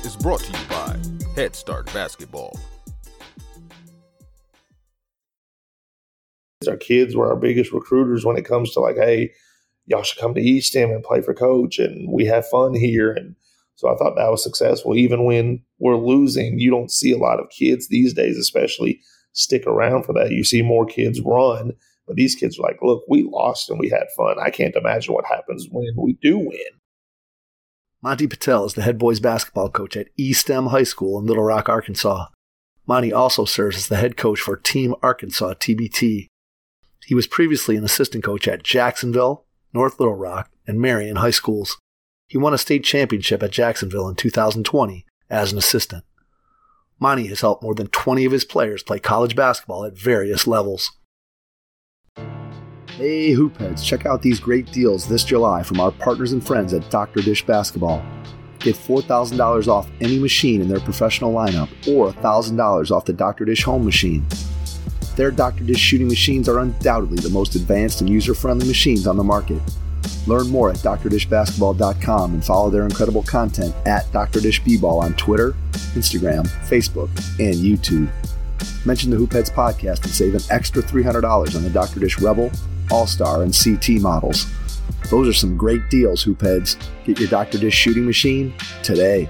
is brought to you by Head Start Basketball. Our kids were our biggest recruiters when it comes to like, hey, y'all should come to Eastham and play for coach, and we have fun here. And so I thought that was successful. Even when we're losing, you don't see a lot of kids these days, especially, stick around for that. You see more kids run, but these kids are like, look, we lost and we had fun. I can't imagine what happens when we do win. Monty Patel is the head boys basketball coach at Eastham High School in Little Rock, Arkansas. Monty also serves as the head coach for Team Arkansas TBT. He was previously an assistant coach at Jacksonville, North Little Rock, and Marion High Schools. He won a state championship at Jacksonville in 2020 as an assistant. Monty has helped more than 20 of his players play college basketball at various levels. Hey Hoopheads, check out these great deals this July from our partners and friends at Dr. Dish Basketball. Get $4,000 off any machine in their professional lineup or $1,000 off the Dr. Dish home machine. Their Dr. Dish shooting machines are undoubtedly the most advanced and user-friendly machines on the market. Learn more at drdishbasketball.com and follow their incredible content at Dr. Dish B-Ball on Twitter, Instagram, Facebook, and YouTube. Mention the Hoopheads podcast and save an extra $300 on the Dr. Dish Rebel, All-Star, and CT models. Those are some great deals, Hoopheads. Get your Dr. Dish shooting machine today.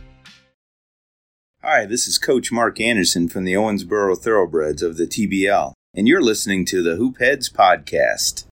Hi, this is Coach Mark Anderson from the Owensboro Thoroughbreds of the TBL, and you're listening to the Hoopheads Podcast.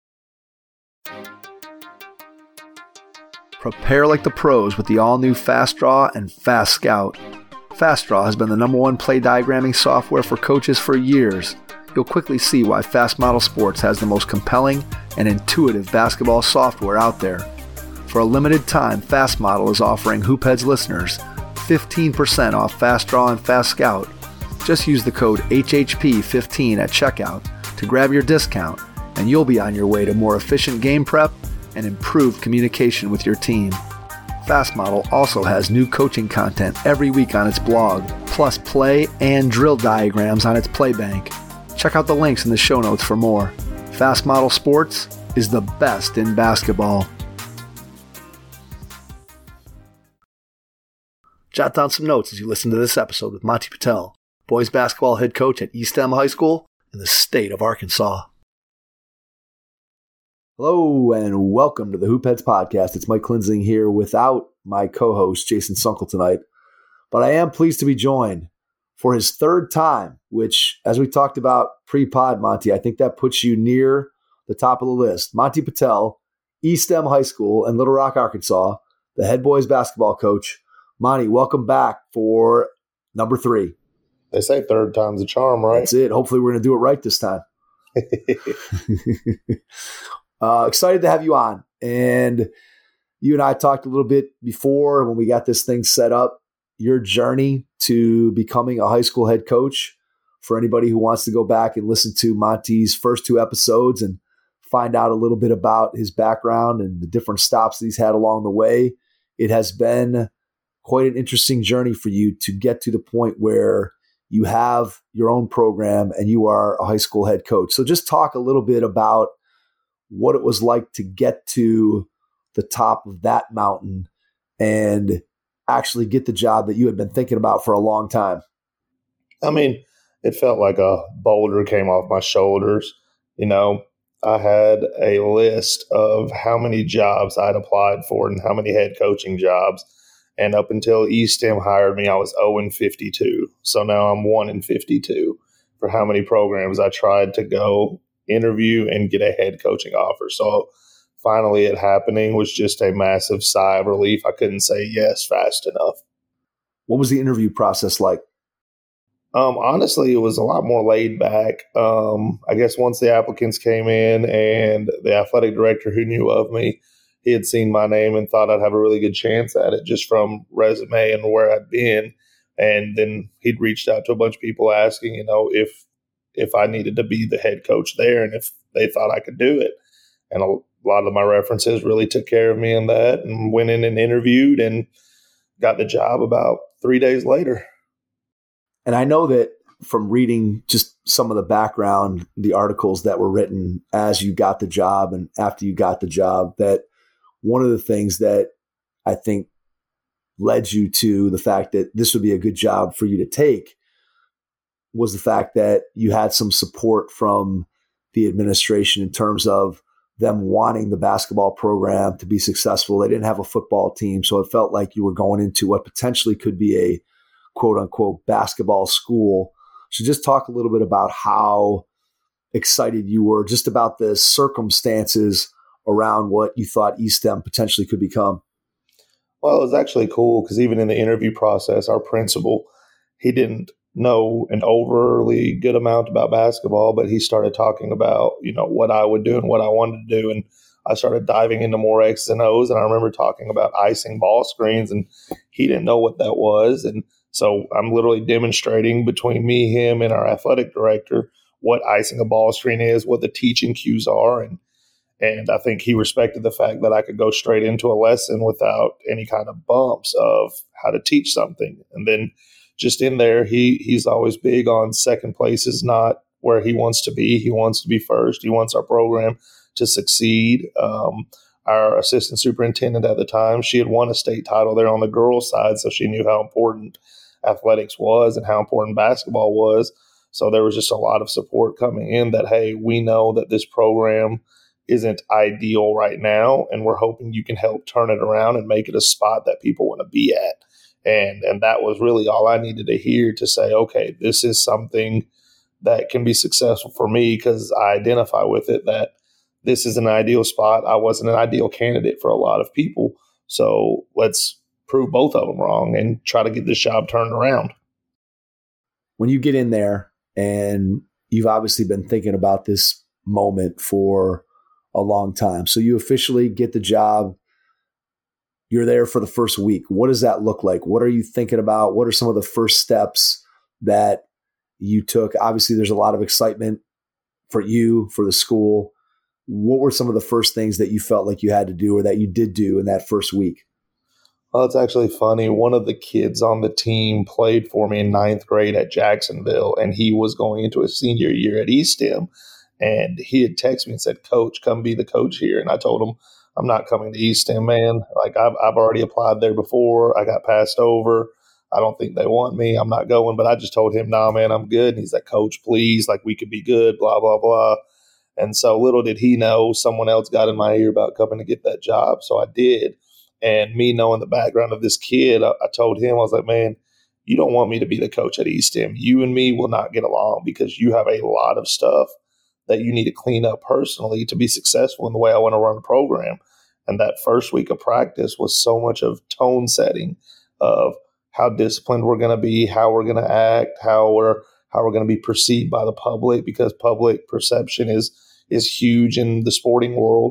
Prepare like the pros with the all-new Fast Draw and Fast Scout. Fast Draw has been the #1 play diagramming software for coaches for years. You'll quickly see why Fast Model Sports has the most compelling and intuitive basketball software out there. For a limited time, Fast Model is offering Hoopheads listeners 15% off Fast Draw and Fast Scout. Just use the code HHP15 at checkout to grab your discount, and you'll be on your way to more efficient game prep and improved communication with your team. Fast Model also has new coaching content every week on its blog, plus play and drill diagrams on its Playbank. Check out the links in the show notes for more. Fast Model Sports is the best in basketball. Jot down some notes as you listen to this episode with Monty Patel, boys basketball head coach at Eastham High School in the state of Arkansas. Hello and welcome to the Hoopheads Podcast. It's Mike Klinzing here without my co-host Jason Sunkel tonight, but I am pleased to be joined for his third time, which, as we talked about pre-pod, Monty, I think that puts you near the top of the list. Monty Patel, Eastham High School in Little Rock, Arkansas, the head boys basketball coach. Monty, welcome back for number 3. They say third time's a charm, right? That's it. Hopefully we're going to do it right this time. Excited to have you on. And you and I talked a little bit before when we got this thing set up, your journey to becoming a high school head coach. For anybody who wants to go back and listen to Monty's first 2 episodes and find out a little bit about his background and the different stops that he's had along the way, it has been quite an interesting journey for you to get to the point where you have your own program and you are a high school head coach. So just talk a little bit about what it was like to get to the top of that mountain and actually get the job that you had been thinking about for a long time. I mean, it felt like a boulder came off my shoulders. You know, I had a list of how many jobs I'd applied for and how many head coaching jobs. And up until Eastham hired me, I was 0-52. So now I'm 1-52 for how many programs I tried to go interview and get a head coaching offer. So finally it happening was just a massive sigh of relief. I couldn't say yes fast enough. What was the interview process like? Honestly, it was a lot more laid back. I guess once the applicants came in and the athletic director who knew of me, he had seen my name and thought I'd have a really good chance at it just from resume and where I'd been. And then he'd reached out to a bunch of people asking, you know, if I needed to be the head coach there and if they thought I could do it. And a lot of my references really took care of me in that and went in and interviewed and got the job about 3 days later. And I know that from reading just some of the background, the articles that were written as you got the job and after you got the job, that one of the things that I think led you to the fact that this would be a good job for you to take was the fact that you had some support from the administration in terms of them wanting the basketball program to be successful. They didn't have a football team, so it felt like you were going into what potentially could be a quote-unquote basketball school. So just talk a little bit about how excited you were just about the circumstances around what you thought Eastham potentially could become. Well, it was actually cool because even in the interview process, our principal, he didn't know an overly good amount about basketball, but he started talking about, what I would do and what I wanted to do. And I started diving into more X's and O's. And I remember talking about icing ball screens, and he didn't know what that was. And so I'm literally demonstrating between me, him, and our athletic director what icing a ball screen is, what the teaching cues are. And I think he respected the fact that I could go straight into a lesson without any kind of bumps of how to teach something. And then just in there, he's always big on second place is not where he wants to be. He wants to be first. He wants our program to succeed. Our assistant superintendent at the time, she had won a state title there on the girls' side, so she knew how important athletics was and how important basketball was. So there was just a lot of support coming in that, hey, we know that this program isn't ideal right now, and we're hoping you can help turn it around and make it a spot that people want to be at. And that was really all I needed to hear to say, okay, this is something that can be successful for me because I identify with it, that this is an ideal spot. I wasn't an ideal candidate for a lot of people. So let's prove both of them wrong and try to get this job turned around. When you get in there, and you've obviously been thinking about this moment for a long time, so you officially get the job. You're there for the first week. What does that look like? What are you thinking about? What are some of the first steps that you took? Obviously, there's a lot of excitement for you, for the school. What were some of the first things that you felt like you had to do or that you did do in that first week? Well, it's actually funny. One of the kids on the team played for me in 9th grade at Jacksonville, and he was going into his senior year at Eastham. And he had texted me and said, "Coach, come be the coach here." And I told him, "I'm not coming to Eastham, man. Like I've already applied there before. I got passed over. I don't think they want me. I'm not going." But I just told him, "Nah, man, I'm good." And he's like, "Coach, please, like we could be good, blah, blah, blah." And so little did he know someone else got in my ear about coming to get that job. So I did. And me knowing the background of this kid, I told him, I was like, "Man, you don't want me to be the coach at Eastham. You and me will not get along because you have a lot of stuff that you need to clean up personally to be successful in the way I want to run the program." And that first week of practice was so much of tone setting of how disciplined we're going to be, how we're going to act, how we're going to be perceived by the public, because public perception is huge in the sporting world.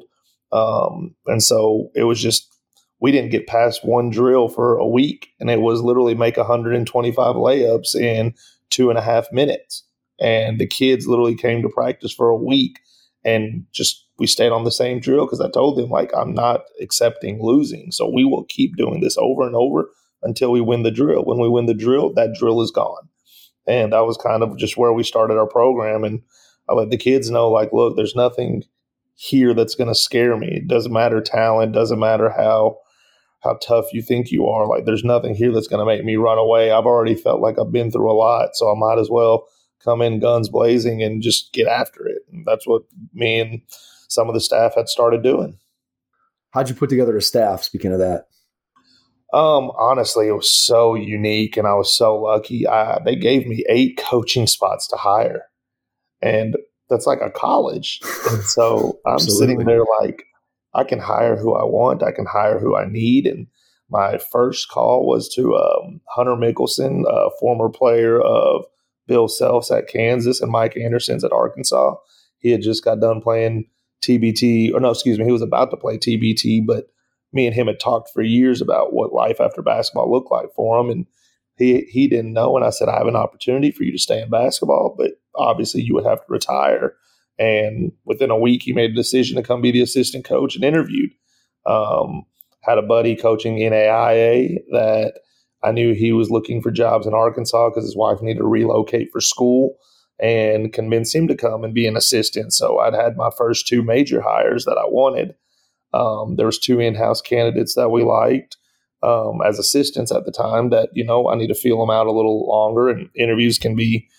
And so it was just, we didn't get past one drill for a week, and it was literally make 125 layups in 2.5 minutes. And the kids literally came to practice for a week, and just we stayed on the same drill because I told them, like, I'm not accepting losing. So we will keep doing this over and over until we win the drill. When we win the drill, that drill is gone. And that was kind of just where we started our program. And I let the kids know, like, look, there's nothing here that's going to scare me. It doesn't matter talent, doesn't matter how tough you think you are. Like, there's nothing here that's going to make me run away. I've already felt like I've been through a lot, so I might as well come in guns blazing and just get after it. And that's what me and some of the staff had started doing. How'd you put together a staff, speaking of that? Honestly, it was so unique, and I was so lucky. They gave me 8 coaching spots to hire, and that's like a college. And so I'm sitting there like, I can hire who I want. I can hire who I need. And my first call was to Hunter Mickelson, a former player of Bill Self's at Kansas and Mike Anderson's at Arkansas. He had just got done playing TBT, or no, excuse me, he was about to play TBT, but me and him had talked for years about what life after basketball looked like for him. And he didn't know. And I said, I have an opportunity for you to stay in basketball, but obviously you would have to retire. And within a week, he made a decision to come be the assistant coach and interviewed. Had a buddy coaching NAIA that I knew he was looking for jobs in Arkansas because his wife needed to relocate for school, and convinced him to come and be an assistant. So I'd had my first 2 major hires that I wanted. There was 2 in-house candidates that we liked. as assistants at the time that, I need to feel them out a little longer, and interviews can be,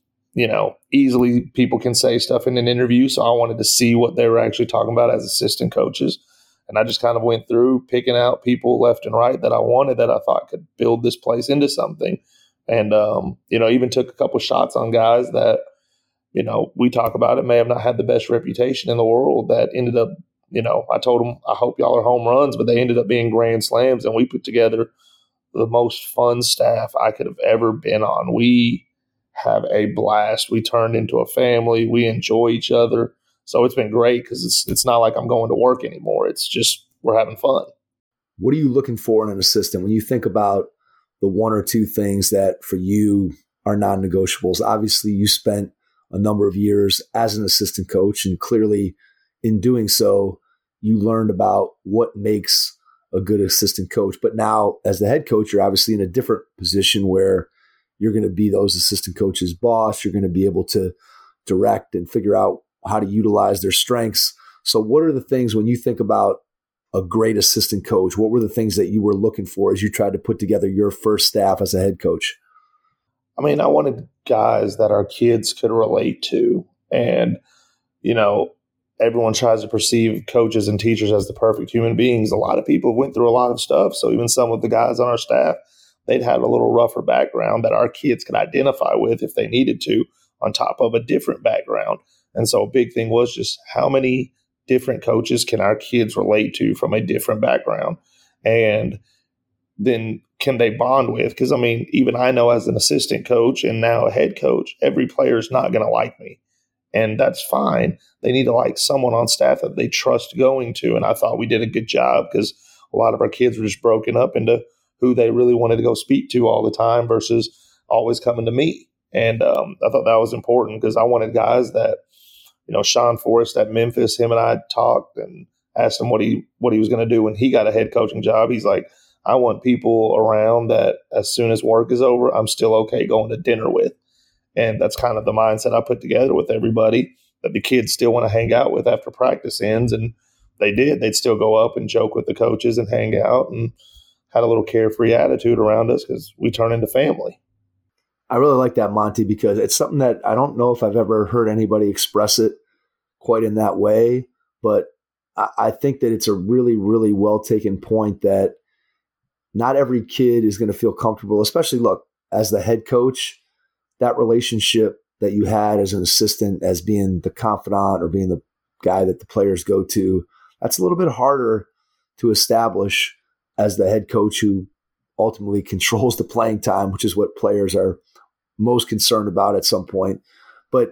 easily people can say stuff in an interview. So I wanted to see what they were actually talking about as assistant coaches. And I just kind of went through picking out people left and right that I wanted, that I thought could build this place into something. And, even took a couple shots on guys that, we talk about it, may have not had the best reputation in the world, that ended up, I told them, I hope y'all are home runs, but they ended up being grand slams. And we put together the most fun staff I could have ever been on. We have a blast. We turned into a family. We enjoy each other. So it's been great, because it's not like I'm going to work anymore. It's just we're having fun. What are you looking for in an assistant when you think about the one or two things that for you are non-negotiables? Obviously, you spent a number of years as an assistant coach, and clearly in doing so, you learned about what makes a good assistant coach. But now as the head coach, you're obviously in a different position where you're going to be those assistant coaches' boss. You're going to be able to direct and figure out how to utilize their strengths. So what are the things when you think about a great assistant coach? What were the things that you were looking for as you tried to put together your first staff as a head coach? I mean, I wanted guys that our kids could relate to. And, everyone tries to perceive coaches and teachers as the perfect human beings. A lot of people went through a lot of stuff. So even some of the guys on our staff, they'd had a little rougher background that our kids could identify with if they needed to, on top of a different background. And so a big thing was just how many different coaches can our kids relate to from a different background? And then can they bond with? Because, even I know as an assistant coach and now a head coach, every player is not going to like me. And that's fine. They need to like someone on staff that they trust going to. And I thought we did a good job, because a lot of our kids were just broken up into who they really wanted to go speak to all the time versus always coming to me. And I thought that was important, because I wanted guys that, Sean Forrest at Memphis, him and I talked and asked him what he was going to do when he got a head coaching job. He's like, I want people around that as soon as work is over, I'm still okay going to dinner with. And that's kind of the mindset I put together with everybody, that the kids still want to hang out with after practice ends. And they did. They'd still go up and joke with the coaches and hang out, and had a little carefree attitude around us, because we turn into family. I really like that, Monty, because it's something that I don't know if I've ever heard anybody express it quite in that way. But I think that it's a really, really well taken point, that not every kid is going to feel comfortable, especially, look, as the head coach, that relationship that you had as an assistant, as being the confidant or being the guy that the players go to, that's a little bit harder to establish as the head coach who ultimately controls the playing time, which is what players are most concerned about at some point. But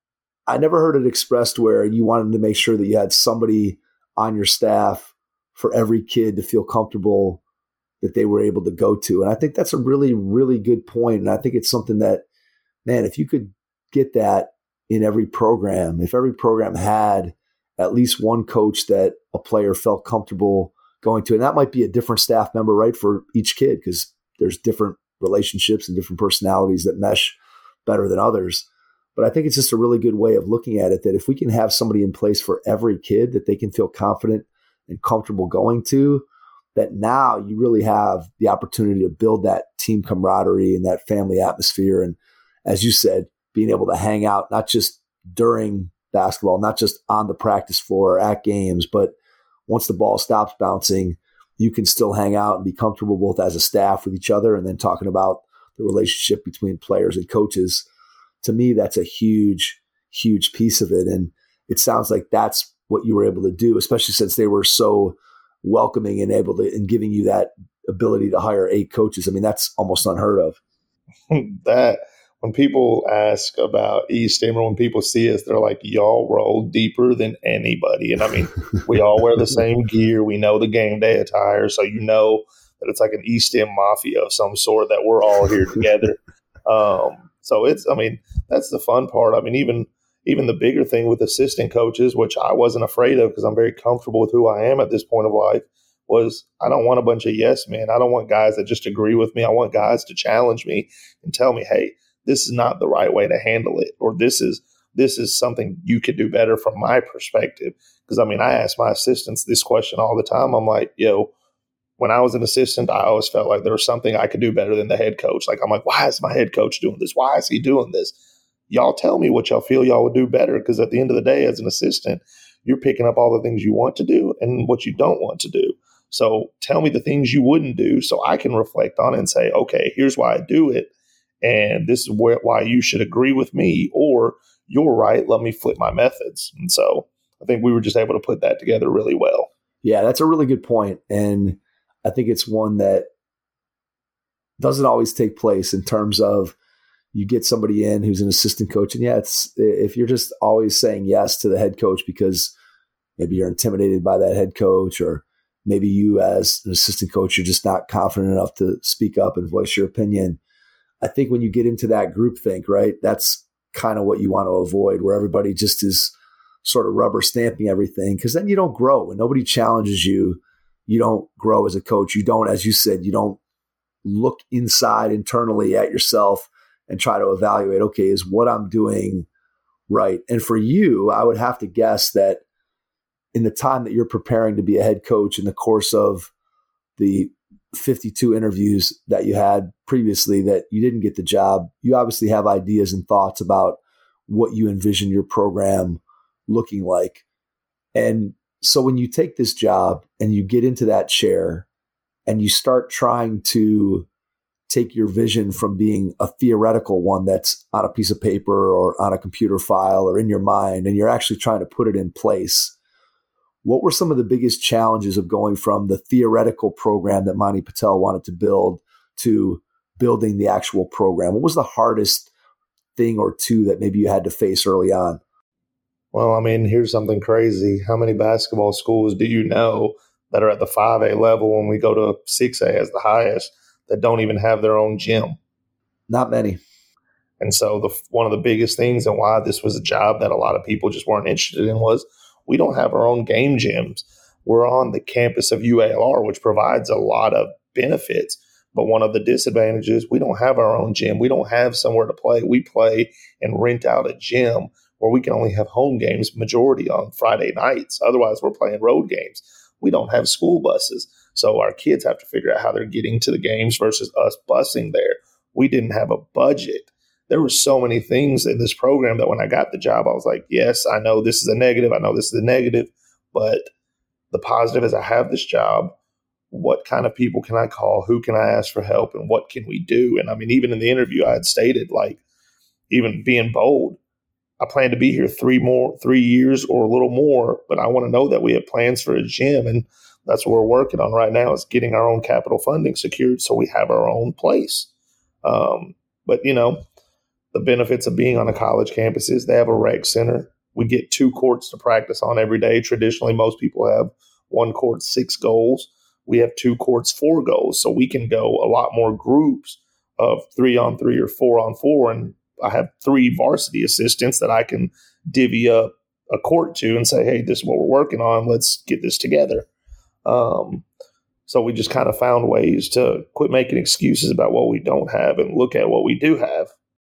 I never heard it expressed where you wanted to make sure that you had somebody on your staff for every kid to feel comfortable that they were able to go to. And I think that's a really, really good point. And I think it's something that, man, if you could get that in every program, if every program had at least one coach that a player felt comfortable going to, and that might be a different staff member, right, for each kid, because there's different relationships and different personalities that mesh better than others. But I think it's just a really good way of looking at it, that if we can have somebody in place for every kid that they can feel confident and comfortable going to, that now you really have the opportunity to build that team camaraderie and that family atmosphere. And as you said, being able to hang out, not just during basketball, not just on the practice floor or at games, but once the ball stops bouncing, you can still hang out and be comfortable both as a staff with each other, and then talking about the relationship between players and coaches. To me, that's a huge, huge piece of it. And it sounds like that's what you were able to do, especially since they were so welcoming and able to, and giving you that ability to hire 8 coaches. I mean, that's almost unheard of. That when people ask about Eastham, or when people see us, they're like, y'all roll deeper than anybody. And I mean, we all wear the same gear. We know the game day attire. So you know that it's like an Eastham mafia of some sort, that we're all here together. So it's, I mean, that's the fun part. I mean, even the bigger thing with assistant coaches, which I wasn't afraid of because I'm very comfortable with who I am at this point of life, was I don't want a bunch of yes men. I don't want guys that just agree with me. I want guys to challenge me and tell me, hey, this is not the right way to handle it, or this is something you could do better from my perspective. Because I mean, I ask my assistants this question all the time. I'm like, yo, when I was an assistant, I always felt like there was something I could do better than the head coach. Like, I'm like, why is my head coach doing this? Why is he doing this? Y'all tell me what y'all feel y'all would do better. Because at the end of the day, as an assistant, you're picking up all the things you want to do and what you don't want to do. So tell me the things you wouldn't do so I can reflect on it and say, okay, here's why I do it. And this is why you should agree with me, or you're right, let me flip my methods. And so I think we were just able to put that together really well. Yeah, that's a really good point. And I think it's one that doesn't always take place in terms of you get somebody in who's an assistant coach. And yeah, if you're just always saying yes to the head coach because maybe you're intimidated by that head coach, or maybe you as an assistant coach, you're just not confident enough to speak up and voice your opinion. I think when you get into that groupthink, right, that's kind of what you want to avoid, where everybody just is sort of rubber stamping everything, because then you don't grow. When nobody challenges you, you don't grow as a coach. You don't, as you said, you don't look inside internally at yourself and try to evaluate, okay, is what I'm doing right? And for you, I would have to guess that in the time that you're preparing to be a head coach, in the course of the 52 interviews that you had previously that you didn't get the job, you obviously have ideas and thoughts about what you envision your program looking like. And so when you take this job and you get into that chair and you start trying to take your vision from being a theoretical one that's on a piece of paper or on a computer file or in your mind, and you're actually trying to put it in place, what were some of the biggest challenges of going from the theoretical program that Monty Patel wanted to build to building the actual program? What was the hardest thing or two that maybe you had to face early on? Well, I mean, here's something crazy. How many basketball schools do you know that are at the 5A level when we go to 6A as the highest that don't even have their own gym? Not many. And so one of the biggest things and why this was a job that a lot of people just weren't interested in was we don't have our own game gyms. We're on the campus of UALR, which provides a lot of benefits. But one of the disadvantages, we don't have our own gym. We don't have somewhere to play. We play and rent out a gym where we can only have home games majority on Friday nights. Otherwise, we're playing road games. We don't have school buses. So our kids have to figure out how they're getting to the games versus us busing there. We didn't have a budget. There were so many things in this program that when I got the job, I was like, yes, I know this is a negative. I know this is a negative. But the positive is I have this job. What kind of people can I call? Who can I ask for help? And what can we do? And I mean, even in the interview, I had stated, like, even being bold, I plan to be here 3 years or a little more, but I want to know that we have plans for a gym. And that's what we're working on right now, is getting our own capital funding secured so we have our own place. But, you know, the benefits of being on a college campus is they have a rec center. We get 2 courts to practice on every day. Traditionally, most people have 1 court, 6 goals. We have 2 courts, 4 goals. So we can go a lot more groups of 3-on-3 or 4-on-4. And I have 3 varsity assistants that I can divvy up a court to and say, hey, this is what we're working on. Let's get this together. So we just kind of found ways to quit making excuses about what we don't have and look at what we do have.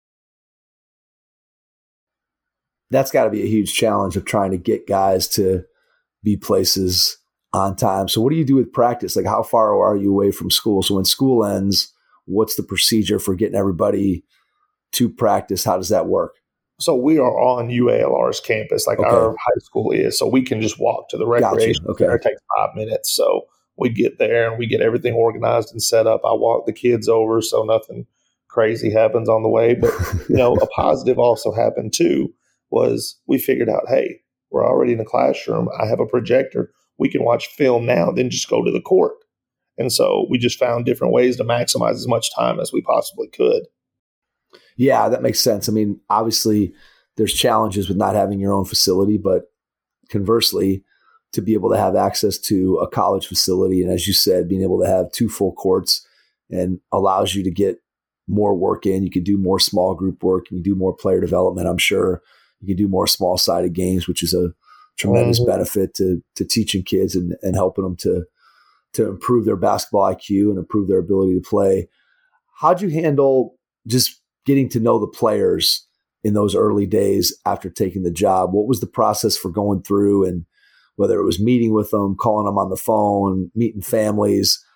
That's got to be a huge challenge of trying to get guys to be places on time. So what do you do with practice? Like, how far are you away from school? So when school ends, what's the procedure for getting everybody to practice? How does that work? So we are on UALR's campus, like our high school is. So we can just walk to the recreation center. It takes 5 minutes. So we get there and we get everything organized and set up. I walk the kids over so nothing crazy happens on the way. But, you know, a positive also happened too was we figured out, hey, we're already in the classroom. I have a projector. We can watch film now, then just go to the court. And so we just found different ways to maximize as much time as we possibly could. Yeah, that makes sense. I mean, obviously, there's challenges with not having your own facility, but conversely, to be able to have access to a college facility, and as you said, being able to have 2 full courts and allows you to get more work in. You can do more small group work. You can do more player development, I'm sure. You can do more small-sided games, which is a tremendous benefit to teaching kids and helping them to improve their basketball IQ and improve their ability to play. How'd you handle just getting to know the players in those early days after taking the job? What was the process for going through, and whether it was meeting with them, calling them on the phone, meeting families?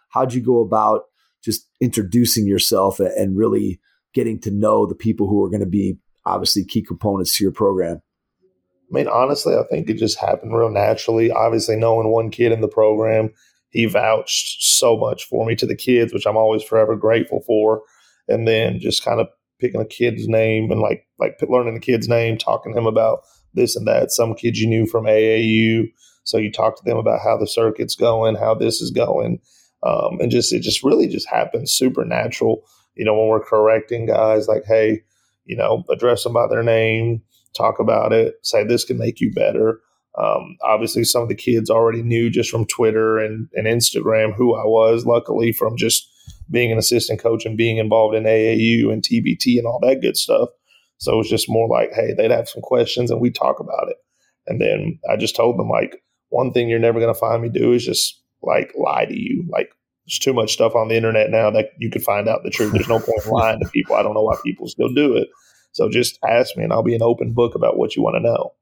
how'd you go about just introducing yourself and really getting to know the people who are going to be obviously key components to your program? I mean, honestly, I think it just happened real naturally. Obviously, knowing one kid in the program, he vouched so much for me to the kids, which I'm always forever grateful for. And then just kind of picking a kid's name and like learning the kid's name, talking to him about this and that. Some kids you knew from AAU, so you talk to them about how the circuit's going, how this is going, and it just really just happens super natural. When we're correcting guys, like, hey, address them by their name, talk about it, say this can make you better. Obviously, some of the kids already knew just from Twitter and Instagram who I was, luckily, from just being an assistant coach and being involved in AAU and TBT and all that good stuff. So it was just more like, hey, they'd have some questions and we'd talk about it. And then I just told them, like, one thing you're never going to find me do is just, like, lie to you. Like, there's too much stuff on the internet now that you could find out the truth. There's no point in lying to people. I don't know why people still do it. So just ask me and I'll be an open book about what you want to know.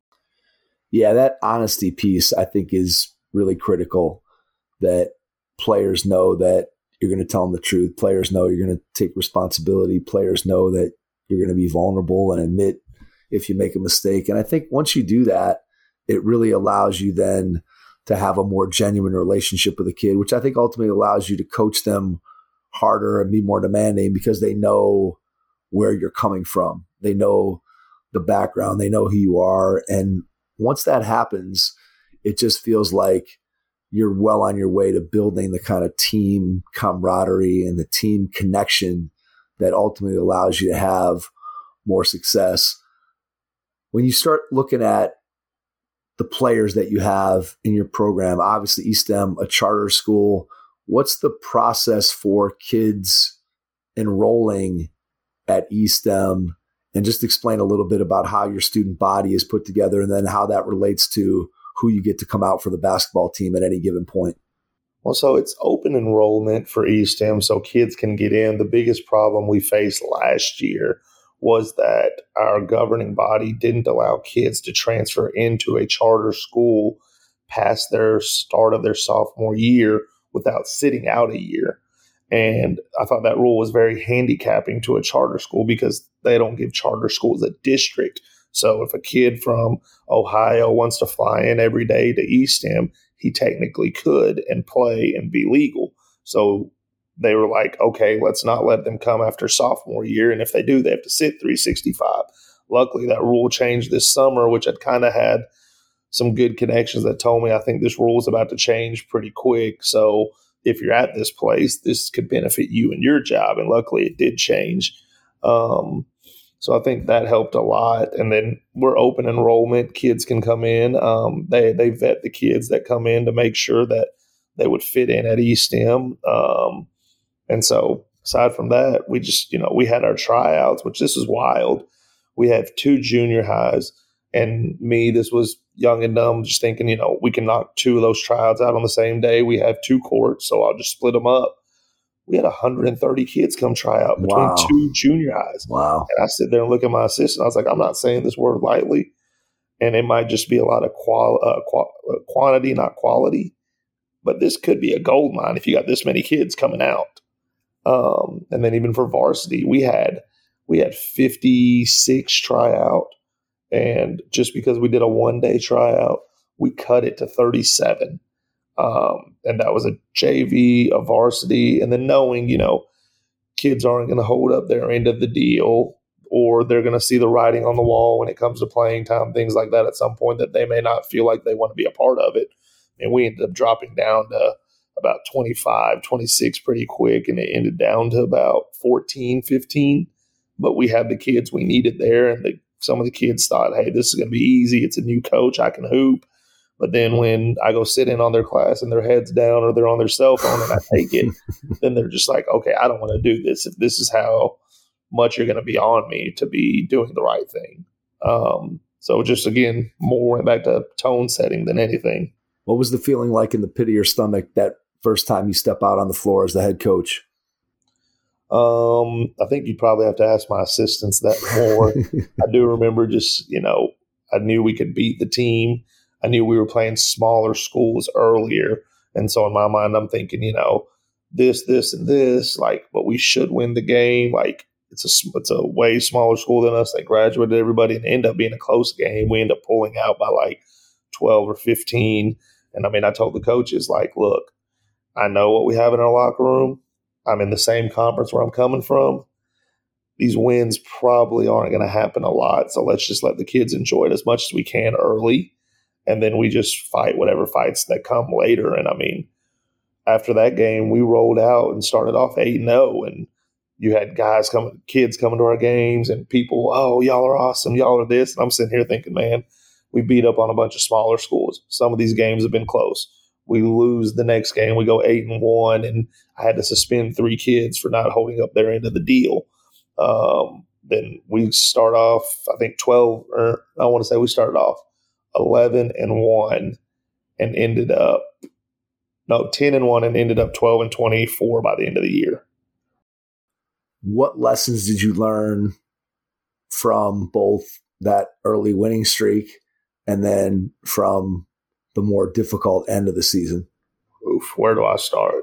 Yeah, that honesty piece I think is really critical, that players know that you're going to tell them the truth. Players know you're going to take responsibility. Players know that you're going to be vulnerable and admit if you make a mistake. And I think once you do that, it really allows you then to have a more genuine relationship with a kid, which I think ultimately allows you to coach them harder and be more demanding because they know where you're coming from. They know the background. They know who you are. And once that happens, it just feels like you're well on your way to building the kind of team camaraderie and the team connection that ultimately allows you to have more success. When you start looking at the players that you have in your program, obviously Eastham, a charter school, what's the process for kids enrolling at Eastham? And just explain a little bit about how your student body is put together and then how that relates to who you get to come out for the basketball team at any given point. Well, so it's open enrollment for Eastham so kids can get in. The biggest problem we faced last year was that our governing body didn't allow kids to transfer into a charter school past their start of their sophomore year without sitting out a year. And I thought that rule was very handicapping to a charter school because they don't give charter schools a district. So if a kid from Ohio wants to fly in every day to Eastham, he technically could and play and be legal. So they were like, okay, let's not let them come after sophomore year. And if they do, they have to sit 365. Luckily, that rule changed this summer, which I'd kind of had some good connections that told me I think this rule is about to change pretty quick. So if you're at this place, this could benefit you and your job. And luckily, it did change. So I think that helped a lot. And then we're open enrollment. Kids can come in. They vet the kids that come in to make sure that they would fit in at Eastham. And so aside from that, we just, we had our tryouts, which this is wild. We have 2 junior highs. And me, this was young and dumb, just thinking, we can knock 2 of those tryouts out on the same day. We have 2 courts, so I'll just split them up. We had 130 kids come try out between 2 junior highs. Wow. And I sit there and look at my assistant. I was like, I'm not saying this word lightly. And it might just be a lot of quantity, not quality. But this could be a gold mine if you got this many kids coming out. And then even for varsity, we had 56 tryout. And just because we did a 1-day tryout, we cut it to 37. And that was a JV, a varsity, and then knowing, kids aren't going to hold up their end of the deal, or they're going to see the writing on the wall when it comes to playing time, things like that at some point that they may not feel like they want to be a part of it. And we ended up dropping down to about 25, 26 pretty quick, and it ended down to about 14, 15. But we had the kids we needed there, and some of the kids thought, hey, this is going to be easy. It's a new coach. I can hoop. But then when I go sit in on their class and their head's down or they're on their cell phone and I take it, then they're just like, okay, I don't want to do this if this is how much you're going to be on me to be doing the right thing. So just, again, more went back to tone setting than anything. What was the feeling like in the pit of your stomach that first time you step out on the floor as the head coach? I think you'd probably have to ask my assistants that more. I do remember just, I knew we could beat the team. I knew we were playing smaller schools earlier. And so in my mind, I'm thinking, this, and this, like, but we should win the game. Like, it's a way smaller school than us. They graduated everybody and end up being a close game. We end up pulling out by like 12 or 15. And I mean, I told the coaches, like, look, I know what we have in our locker room. I'm in the same conference where I'm coming from. These wins probably aren't going to happen a lot. So let's just let the kids enjoy it as much as we can early. And then we just fight whatever fights that come later. And I mean, after that game, we rolled out and started off 8-0. And you had kids coming to our games and people, oh, y'all are awesome. Y'all are this. And I'm sitting here thinking, man, we beat up on a bunch of smaller schools. Some of these games have been close. We lose the next game. We go 8-1. And I had to suspend 3 kids for not holding up their end of the deal. Then we start off, I think we started off 11-1 and ended up 10-1 and ended up 12-24 by the end of the year. What lessons did you learn from both that early winning streak and then from the more difficult end of the season? Oof, where do I start?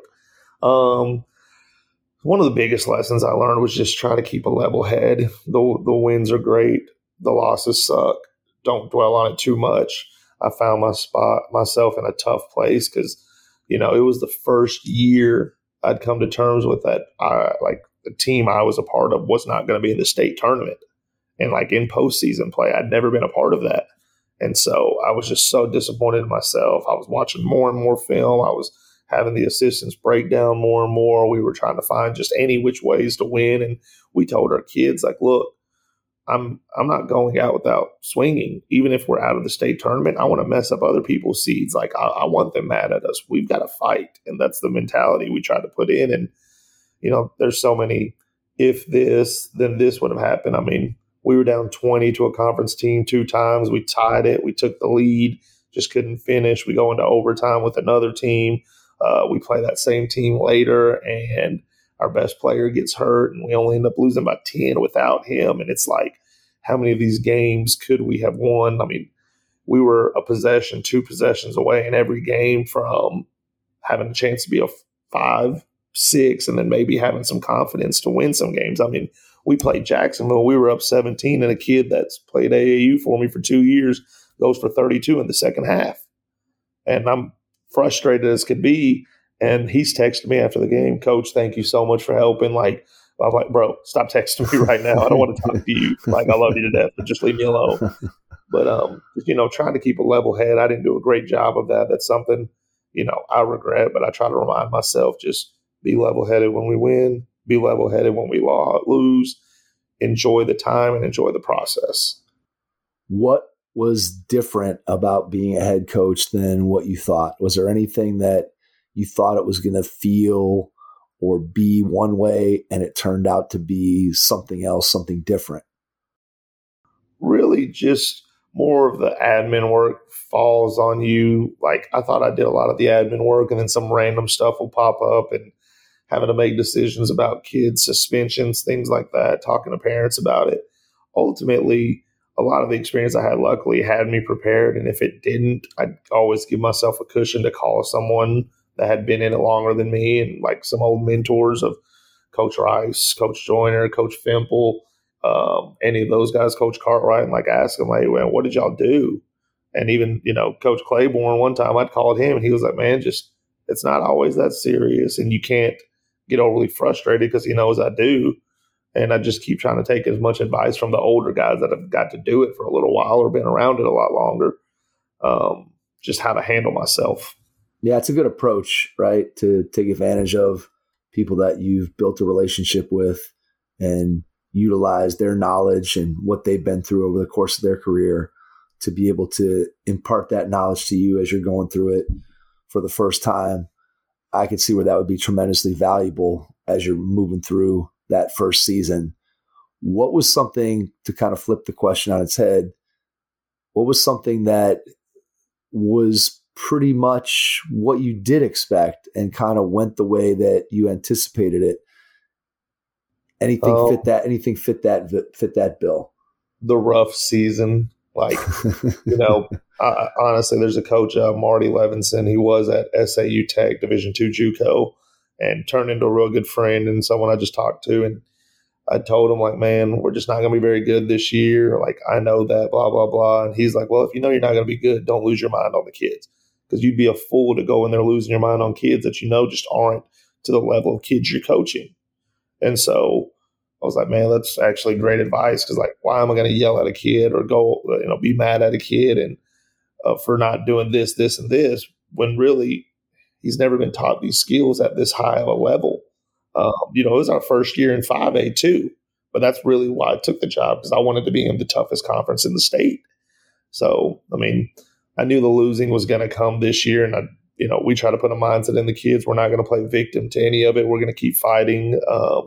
One of the biggest lessons I learned was just try to keep a level head. The wins are great. The losses suck. Don't dwell on it too much. I found myself in a tough place because, it was the first year I'd come to terms with that. The team I was a part of was not going to be in the state tournament. And like in postseason play, I'd never been a part of that. And so I was just so disappointed in myself. I was watching more and more film. I was having the assistants break down more and more. We were trying to find just any which ways to win. And we told our kids, like, look, I'm not going out without swinging. Even if we're out of the state tournament, I want to mess up other people's seeds. Like, I want them mad at us. We've got to fight. And that's the mentality we try to put in. And, there's so many, if this, then this would have happened. I mean, we were down 20 to a conference team 2 times. We tied it. We took the lead, just couldn't finish. We go into overtime with another team. We play that same team later, and our best player gets hurt, and we only end up losing by 10 without him. And it's like, how many of these games could we have won? I mean, we were a possession, 2 possessions away in every game from having a chance to be a 5-6 and then maybe having some confidence to win some games. I mean, we played Jacksonville. We were up 17, and a kid that's played AAU for me for 2 years goes for 32 in the second half. And I'm frustrated as could be. And he's texted me after the game, Coach, thank you so much for helping. Like, I'm like, bro, stop texting me right now. I don't want to talk to you. Like, I love you to death, but just leave me alone. But, trying to keep a level head. I didn't do a great job of that. That's something, I regret, but I try to remind myself, just be level-headed when we win, be level-headed when we lose, enjoy the time and enjoy the process. What was different about being a head coach than what you thought? Was there anything that you thought it was going to feel or be one way and it turned out to be something else, something different? Really just more of the admin work falls on you. Like, I thought I did a lot of the admin work, and then some random stuff will pop up, and having to make decisions about kids, suspensions, things like that, talking to parents about it. Ultimately, a lot of the experience I had luckily had me prepared. And if it didn't, I'd always give myself a cushion to call someone that had been in it longer than me, and like some old mentors of Coach Rice, Coach Joyner, Coach Fimple, any of those guys, Coach Cartwright, and like ask them, like, well, what did y'all do? And even, Coach Claiborne, one time I'd called him and he was like, man, it's not always that serious. And you can't get overly frustrated because he knows I do. And I just keep trying to take as much advice from the older guys that have got to do it for a little while or been around it a lot longer, just how to handle myself. Yeah, it's a good approach, right? To take advantage of people that you've built a relationship with and utilize their knowledge and what they've been through over the course of their career to be able to impart that knowledge to you as you're going through it for the first time. I could see where that would be tremendously valuable as you're moving through that first season. What was something, to kind of flip the question on its head, what was something that was pretty much what you did expect and kind of went the way that you anticipated it? Anything fit that bill? The rough season. Like, honestly, there's a coach, Marty Levinson. He was at SAU Tech, Division II JUCO. and turned into a real good friend and someone I just talked to. And I told him, like, man, we're just not going to be very good this year. Like, I know that, blah, blah, blah. And he's like, well, if you know you're not going to be good, don't lose your mind on the kids, because you'd be a fool to go in there losing your mind on kids that you know just aren't to the level of kids you're coaching. And so I was like, man, that's actually great advice, because, like, why am I going to yell at a kid or go, be mad at a kid and for not doing this, this, and this, when really he's never been taught these skills at this high of a level. It was our first year in 5A too, but that's really why I took the job, because I wanted to be in the toughest conference in the state. So, I mean, I knew the losing was going to come this year, and we try to put a mindset in the kids. We're not going to play victim to any of it. We're going to keep fighting,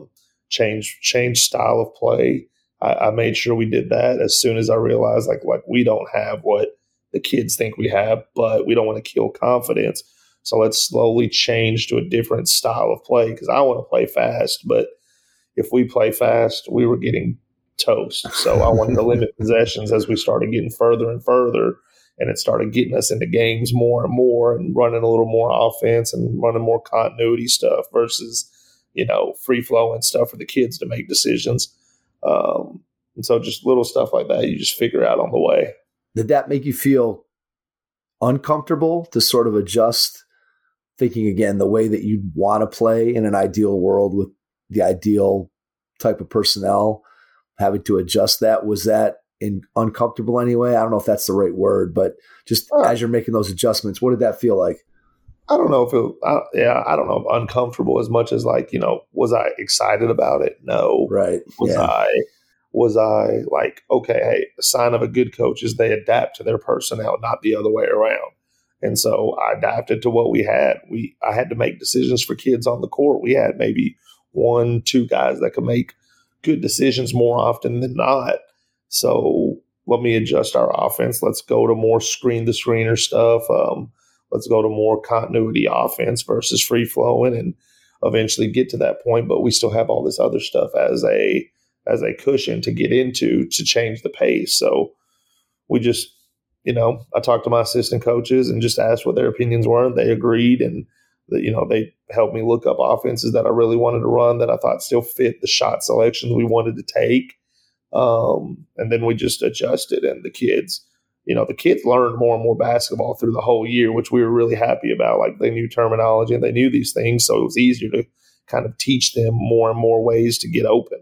change style of play. I made sure we did that as soon as I realized like we don't have what the kids think we have, but we don't want to kill confidence. So let's slowly change to a different style of play, because I want to play fast. But if we play fast, we were getting toast. So I wanted to limit possessions as we started getting further and further, and it started getting us into games more and more and running a little more offense and running more continuity stuff versus, free-flowing stuff for the kids to make decisions. And so just little stuff like that, you just figure out on the way. Did that make you feel uncomfortable to sort of adjust, thinking again the way that you'd want to play in an ideal world with the ideal type of personnel, having to adjust that? Was that uncomfortable anyway? I don't know if that's the right word, but just as you're making those adjustments, what did that feel like? I don't know I don't know if uncomfortable as much as was I excited about it? No. Right. Was I like, okay, hey, a sign of a good coach is they adapt to their personnel, not the other way around. And so I adapted to what we had. I had to make decisions for kids on the court. We had maybe 1-2 guys that could make good decisions more often than not. So let me adjust our offense. Let's go to more screen-to-screener stuff. Let's go to more continuity offense versus free-flowing, and eventually get to that point. But we still have all this other stuff as a cushion to get into to change the pace. So we just, I talked to my assistant coaches and just asked what their opinions were, and they agreed. And, they helped me look up offenses that I really wanted to run that I thought still fit the shot selections we wanted to take. And then we just adjusted, and the kids learned more and more basketball through the whole year, which we were really happy about. Like, they knew terminology and they knew these things. So it was easier to kind of teach them more and more ways to get open.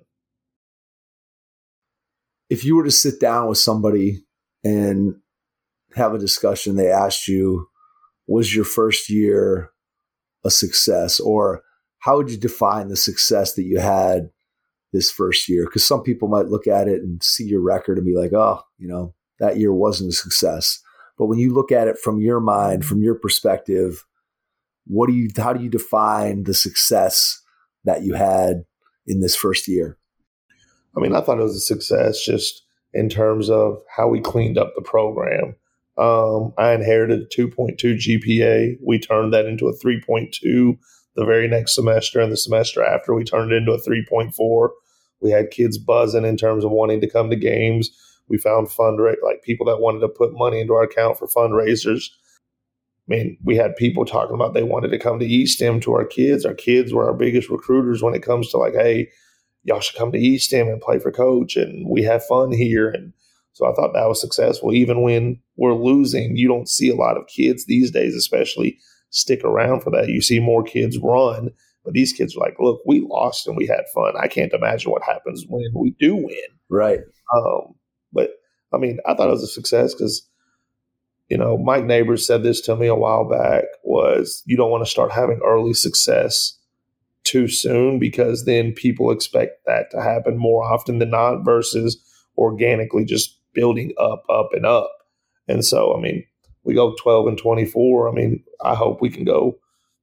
If you were to sit down with somebody and have a discussion, they asked you, was your first year a success? Or how would you define the success that you had this first year? Because some people might look at it and see your record and be like, oh, that year wasn't a success. But when you look at it from your mind, from your perspective, how do you define the success that you had in this first year? I mean, I thought it was a success just in terms of how we cleaned up the program. I inherited a 2.2 GPA. We turned that into a 3.2 the very next semester, and the semester after we turned it into a 3.4. We had kids buzzing in terms of wanting to come to games. We found people that wanted to put money into our account for fundraisers. I mean, we had people talking about they wanted to come to eSTEM to our kids. Our kids were our biggest recruiters when it comes to hey, y'all should come to eSTEM and play for coach, and we have fun here. And so I thought that was successful. Even when we're losing, you don't see a lot of kids these days, especially, stick around for that. You see more kids run, but these kids are like, look, we lost and we had fun. I can't imagine what happens when we do win. Right. But I mean, I thought it was a success because, Mike Neighbors said this to me a while back, was you don't want to start having early success too soon, because then people expect that to happen more often than not versus organically just building up and up. And so, I mean, we go 12-24. I mean, I hope we can go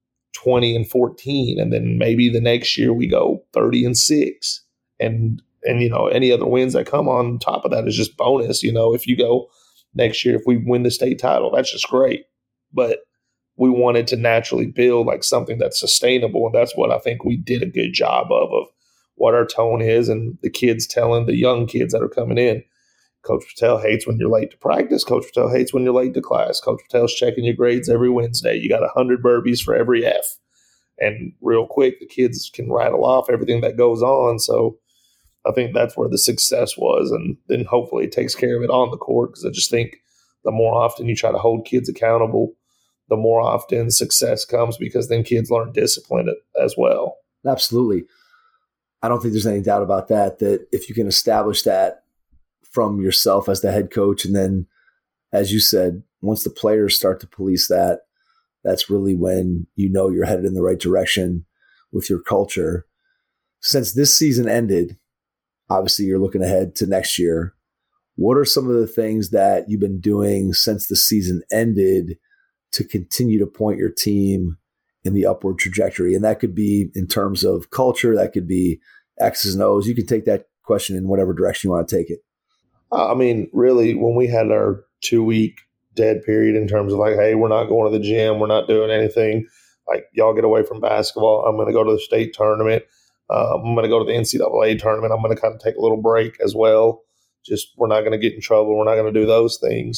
20-14, and then maybe the next year we go 30-6. And any other wins that come on top of that is just bonus. If you go next year, if we win the state title, that's just great. But we wanted to naturally build something that's sustainable. And that's what I think we did a good job of what our tone is, and the kids telling the young kids that are coming in, Coach Patel hates when you're late to practice. Coach Patel hates when you're late to class. Coach Patel's checking your grades every Wednesday. You got 100 burpees for every F. And real quick, the kids can rattle off everything that goes on. So I think that's where the success was. And then hopefully it takes care of it on the court, because I just think the more often you try to hold kids accountable, the more often success comes, because then kids learn discipline as well. Absolutely. I don't think there's any doubt about that if you can establish that from yourself as the head coach, and then, as you said, once the players start to police that, that's really when you know you're headed in the right direction with your culture. Since this season ended, obviously you're looking ahead to next year. What are some of the things that you've been doing since the season ended to continue to point your team in the upward trajectory? And that could be in terms of culture, that could be X's and O's. You can take that question in whatever direction you want to take it. I mean, really, when we had our 2-week dead period in terms of like, hey, we're not going to the gym, we're not doing anything, like, y'all get away from basketball. I'm going to go to the state tournament. I'm going to go to the NCAA tournament. I'm going to kind of take a little break as well. Just, we're not going to get in trouble. We're not going to do those things.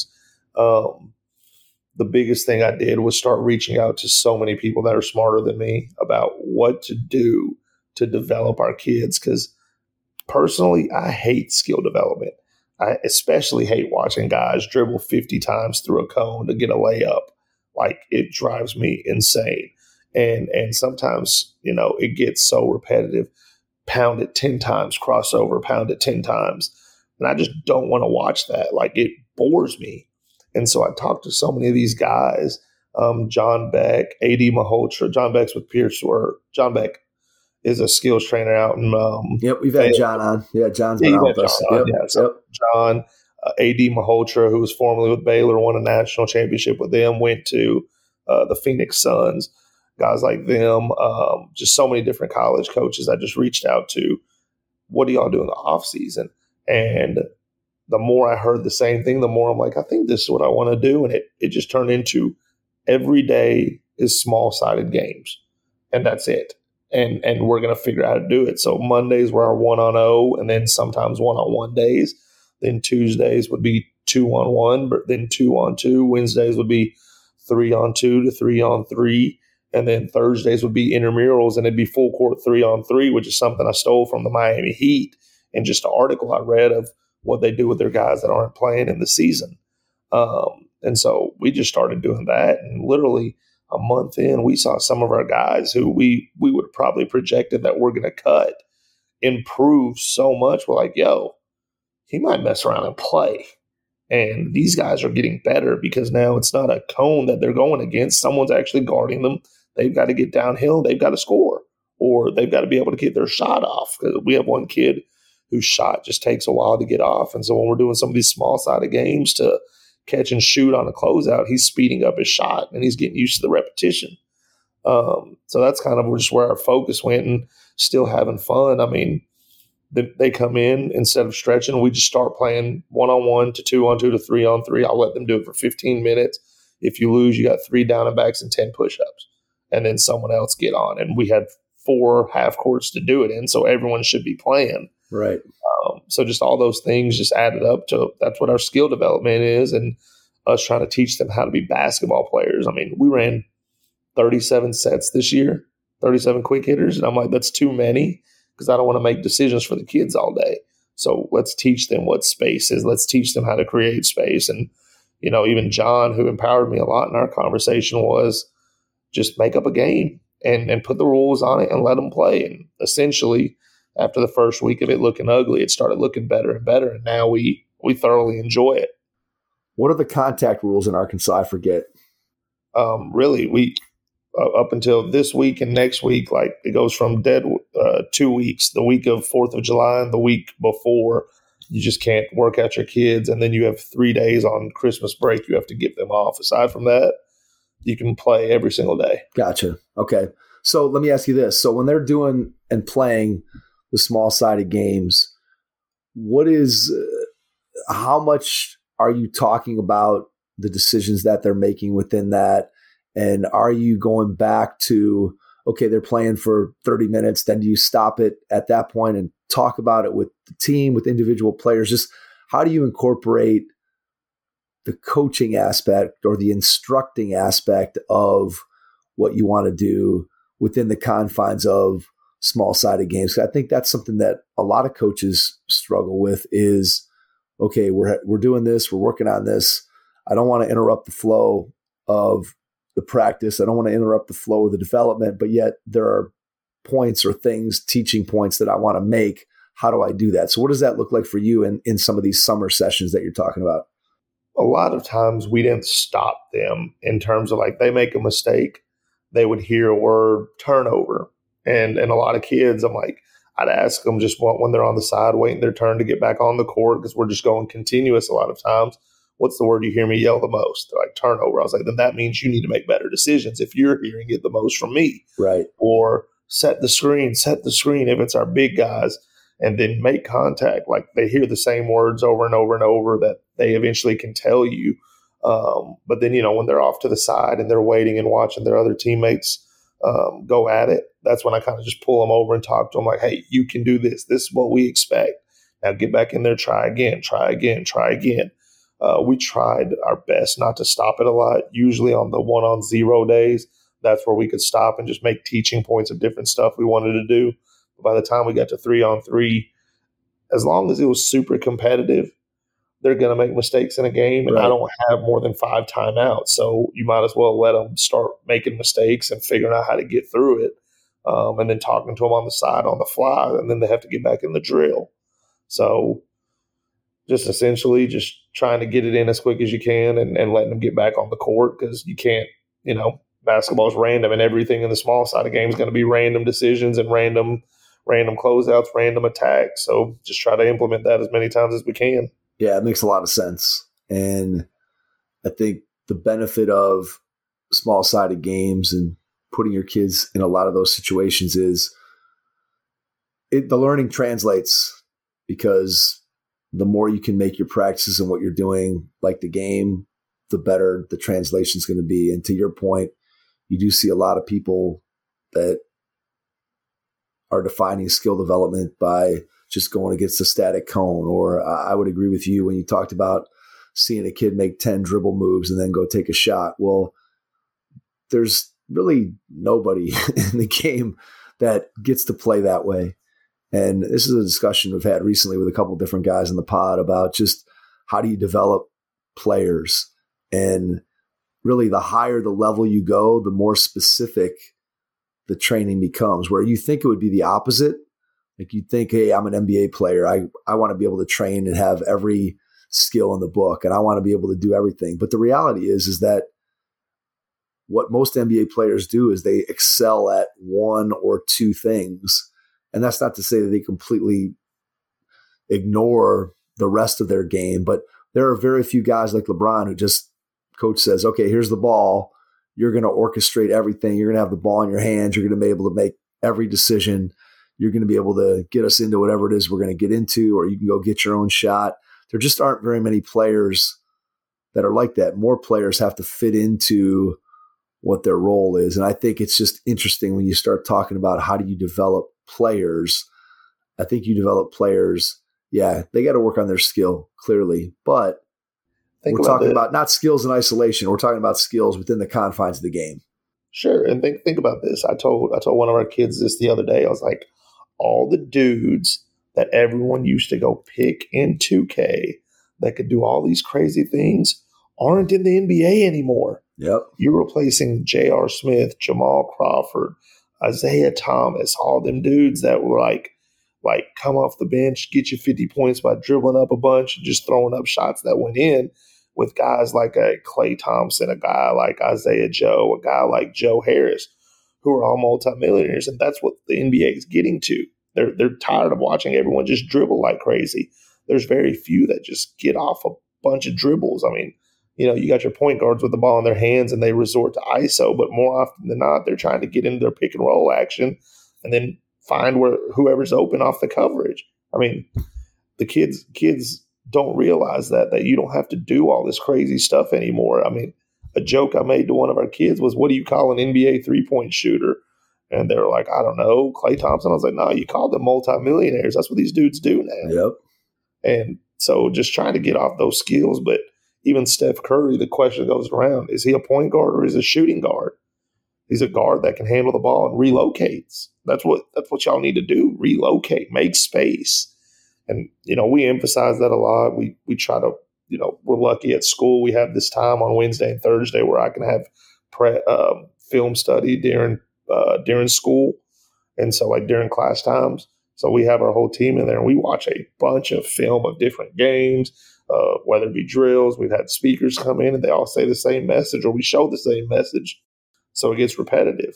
The biggest thing I did was start reaching out to so many people that are smarter than me about what to do to develop our kids. Because personally, I hate skill development. I especially hate watching guys dribble 50 times through a cone to get a layup. Like, it drives me insane. And sometimes, it gets so repetitive. Pound it 10 times, crossover, pound it 10 times. And I just don't want to watch that. Like, it bores me. And so I talked to so many of these guys, John Beck, A.D. Malhotra. John Beck's with Pierce. John Beck is a skills trainer out in Yep, we've had John on. Yeah, John's been on with us. John, A.D. Malhotra, who was formerly with Baylor, won a national championship with them, went to the Phoenix Suns. Guys like them, just so many different college coaches I just reached out to. What do y'all do in the off season? And the more I heard the same thing, the more I'm like, I think this is what I want to do. And it just turned into every day is small-sided games, and that's it. And we're going to figure out how to do it. So Mondays were our 1-on-0, and then sometimes 1-on-1 days. Then Tuesdays would be 2-on-1, but then 2-on-2. Wednesdays would be 3-on-2 to 3-on-3. And then Thursdays would be intramurals, and it'd be full court 3-on-3, which is something I stole from the Miami Heat and just an article I read of what they do with their guys that aren't playing in the season. And so we just started doing that. And literally a month in, we saw some of our guys who we would have probably projected that we're going to cut improve so much. We're like, yo, he might mess around and play. And these guys are getting better because now it's not a cone that they're going against. Someone's actually guarding them. They've got to get downhill. They've got to score, or they've got to be able to get their shot off. We have one kid whose shot just takes a while to get off. And so when we're doing some of these small-sided games to catch and shoot on a closeout, he's speeding up his shot, and he's getting used to the repetition. So that's kind of just where our focus went, and still having fun. I mean, they come in, instead of stretching, we just start playing 1-on-1 to 2-on-2 to 3-on-3. I'll let them do it for 15 minutes. If you lose, you got 3 down and backs and 10 push-ups, and then someone else get on. And we had 4 half courts to do it in, so everyone should be playing. Right. So just all those things just added up to that's what our skill development is, and us trying to teach them how to be basketball players. I mean, we ran 37 sets this year, 37 quick hitters, and I'm like, that's too many, because I don't want to make decisions for the kids all day. So let's teach them what space is. Let's teach them how to create space. And, even John, who empowered me a lot in our conversation, was just make up a game and put the rules on it and let them play. And essentially, after the first week of it looking ugly, it started looking better and better. And now we thoroughly enjoy it. What are the contact rules in Arkansas? I forget. Really, we up until this week and next week, like, it goes from dead 2 weeks, the week of 4th of July and the week before. You just can't work out your kids. And then you have 3 days on Christmas break you have to give them off. Aside from that, you can play every single day. Gotcha. Okay. So let me ask you this. So when they're doing and playing the small-sided games, how much are you talking about the decisions that they're making within that? And are you going back to, okay, they're playing for 30 minutes, then do you stop it at that point and talk about it with the team, with individual players? Just how do you incorporate the coaching aspect or the instructing aspect of what you want to do within the confines of small-sided games. I think that's something that a lot of coaches struggle with is, okay, we're doing this, we're working on this. I don't want to interrupt the flow of the practice. I don't want to interrupt the flow of the development, but yet there are points or things, teaching points that I want to make. How do I do that? So what does that look like for you in some of these summer sessions that you're talking about? A lot of times we didn't stop them in terms of like they make a mistake, they would hear a word turnover. And a lot of kids, I'd ask them just when they're on the side waiting their turn to get back on the court, because we're just going continuous a lot of times. What's the word you hear me yell the most? They're like, turnover. I was like, then that means you need to make better decisions if you're hearing it the most from me. Right. Or set the screen if it's our big guys, and then make contact. Like they hear the same words over and over and over that they eventually can tell you. But then, when they're off to the side and they're waiting and watching their other teammates go at it, that's when I kind of just pull them over and talk to them like, hey, you can do this. This is what we expect. Now get back in there, try again. We tried our best not to stop it a lot. Usually on the 1-on-0 days, that's where we could stop and just make teaching points of different stuff we wanted to do. But by the time we got to 3-on-3, as long as it was super competitive, they're going to make mistakes in a game, and right. I don't have more than 5 timeouts. So you might as well let them start making mistakes and figuring out how to get through it, and then talking to them on the side on the fly, and then they have to get back in the drill. So just essentially just trying to get it in as quick as you can and letting them get back on the court, because you can't, basketball is random, and everything in the small side of game is going to be random decisions and random closeouts, random attacks. So just try to implement that as many times as we can. Yeah, it makes a lot of sense. And I think the benefit of small-sided games and putting your kids in a lot of those situations is the learning translates, because the more you can make your practices and what you're doing like the game, the better the translation is going to be. And to your point, you do see a lot of people that are defining skill development by just going against a static cone. Or I would agree with you when you talked about seeing a kid make 10 dribble moves and then go take a shot. Well, there's really nobody in the game that gets to play that way. And this is a discussion we've had recently with a couple of different guys in the pod about just how do you develop players. And really the higher the level you go, the more specific the training becomes, where you think it would be the opposite. Like you think, hey, I'm an NBA player. I want to be able to train and have every skill in the book, and I want to be able to do everything. But the reality is that what most NBA players do is they excel at 1 or 2 things. And that's not to say that they completely ignore the rest of their game, but there are very few guys like LeBron who just coach says, okay, here's the ball. You're going to orchestrate everything. You're going to have the ball in your hands. You're going to be able to make every decision. You're going to be able to get us into whatever it is we're going to get into, or you can go get your own shot. There just aren't very many players that are like that. More players have to fit into what their role is. And I think it's just interesting when you start talking about how do you develop players. I think you develop players, yeah, they got to work on their skill, clearly. But we're talking about not skills in isolation. We're talking about skills within the confines of the game. Sure. And think about this. I told one of our kids this the other day. I was like, all the dudes that everyone used to go pick in 2K that could do all these crazy things aren't in the NBA anymore. Yep. You're replacing J.R. Smith, Jamal Crawford, Isaiah Thomas, all them dudes that were like come off the bench, get you 50 points by dribbling up a bunch and just throwing up shots that went in, with guys like a Klay Thompson, a guy like Isaiah Joe, a guy like Joe Harris, who are all multimillionaires. And that's what the NBA is getting to. They're tired of watching everyone just dribble like crazy. There's very few that just get off a bunch of dribbles. I mean, you got your point guards with the ball in their hands and they resort to ISO, but more often than not, they're trying to get into their pick and roll action and then find whoever's open off the coverage. I mean, the kids don't realize that you don't have to do all this crazy stuff anymore. I mean, a joke I made to one of our kids was, what do you call an NBA 3-point shooter? And they were like, I don't know, Klay Thompson. I was like, no, you call them multimillionaires. That's what these dudes do now. Yep. And so just trying to get off those skills. But even Steph Curry, the question goes around, is he a point guard or is he a shooting guard? He's a guard that can handle the ball and relocates. That's what y'all need to do. Relocate, make space. And, we emphasize that a lot. We try to, we're lucky at school. We have this time on Wednesday and Thursday where I can have film study during school. And so like during class times. So we have our whole team in there and we watch a bunch of film of different games, whether it be drills. We've had speakers come in and they all say the same message or we show the same message. So it gets repetitive.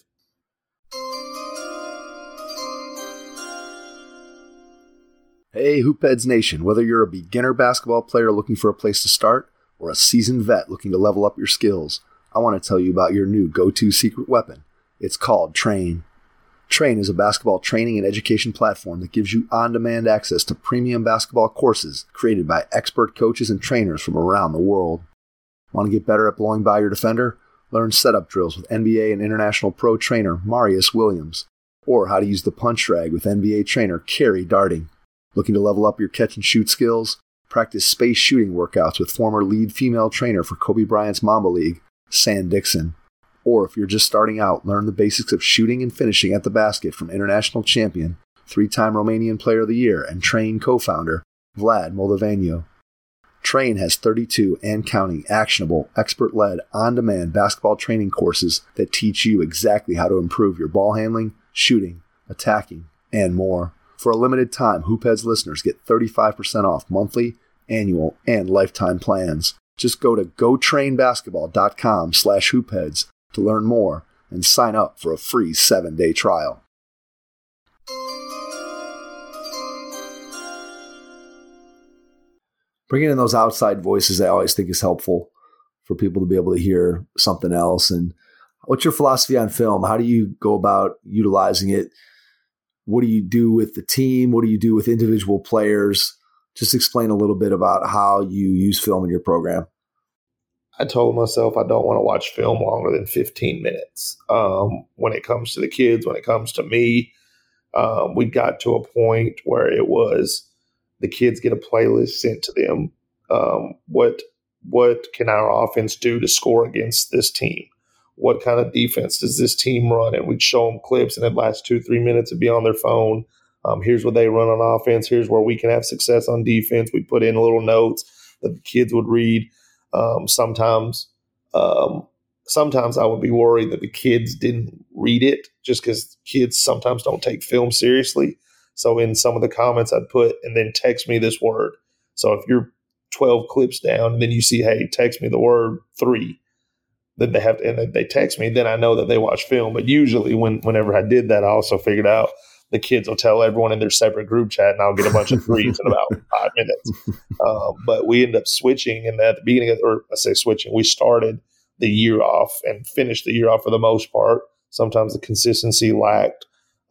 Hey, Hoopheads Nation, whether you're a beginner basketball player looking for a place to start or a seasoned vet looking to level up your skills, I want to tell you about your new go-to secret weapon. It's called Train. Train is a basketball training and education platform that gives you on-demand access to premium basketball courses created by expert coaches and trainers from around the world. Want to get better at blowing by your defender? Learn setup drills with NBA and international pro trainer Marius Williams, or how to use the punch drag with NBA trainer Kerry Darting. Looking to level up your catch and shoot skills? Practice space shooting workouts with former lead female trainer for Kobe Bryant's Mamba League, San Dixon. Or if you're just starting out, learn the basics of shooting and finishing at the basket from international champion, 3-time Romanian Player of the Year, and Train co-founder Vlad Moldoveanu. Train has 32 and counting actionable, expert-led, on-demand basketball training courses that teach you exactly how to improve your ball handling, shooting, attacking, and more. For a limited time, Hoopheads listeners get 35% off monthly, annual, and lifetime plans. Just go to gotrainbasketball.com/hoopheads to learn more and sign up for a free 7-day trial. Bringing in those outside voices, I always think is helpful for people to be able to hear something else. And what's your philosophy on film? How do you go about utilizing it? What do you do with the team? What do you do with individual players? Just explain a little bit about how you use film in your program. I told myself I don't want to watch film longer than 15 minutes. When it comes to the kids, when it comes to me, we got to a point where it was the kids get a playlist sent to them. What can our offense do to score against this team? What kind of defense does this team run? And we'd show them clips, and the last 2-3 minutes would be on their phone. Here's what they run on offense. Here's where we can have success on defense. We put in little notes that the kids would read. Sometimes I would be worried that the kids didn't read it just because kids sometimes don't take film seriously. So in some of the comments I'd put, and then text me this word. So if you're 12 clips down and then you see, hey, text me the word 3. That they have to, and they text me, then I know that they watch film. But usually whenever I did that, I also figured out the kids will tell everyone in their separate group chat and I'll get a bunch of 3s in about 5 minutes. But we end up switching, and at the beginning we started the year off and finished the year off for the most part. Sometimes the consistency lacked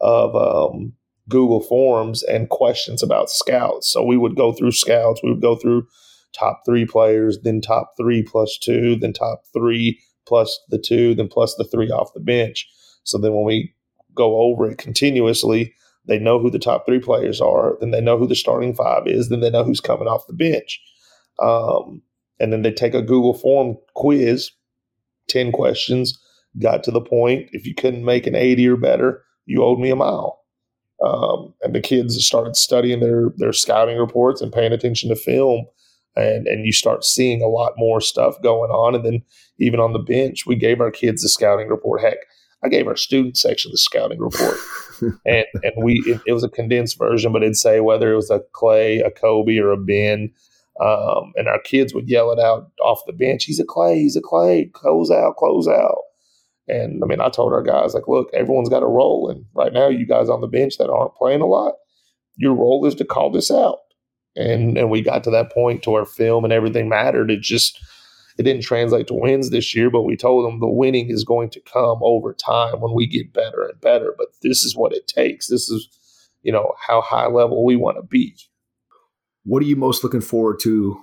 of Google Forms and questions about scouts. So we would go through scouts. We would go through top 3 players, then top 3 plus 2, then top 3 plus the 2, then plus the 3 off the bench. So then when we go over it continuously, they know who the top 3 players are, then they know who the starting 5 is, then they know who's coming off the bench. And then they take a Google form quiz, 10 questions, got to the point. If you couldn't make an 80 or better, you owed me a mile. And the kids started studying their scouting reports and paying attention to film. And you start seeing a lot more stuff going on. And then even on the bench, we gave our kids the scouting report. Heck, I gave our student section the scouting report. and it was a condensed version, but it'd say whether it was a Clay, a Kobe, or a Ben. And our kids would yell it out off the bench. He's a Clay, close out. And, I told our guys, look, everyone's got a role. And right now, you guys on the bench that aren't playing a lot, your role is to call this out. And we got to that point to where film and everything mattered. It didn't translate to wins this year, but we told them the winning is going to come over time when we get better and better. But this is what it takes. This is, how high level we want to be. What are you most looking forward to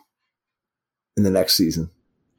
in the next season?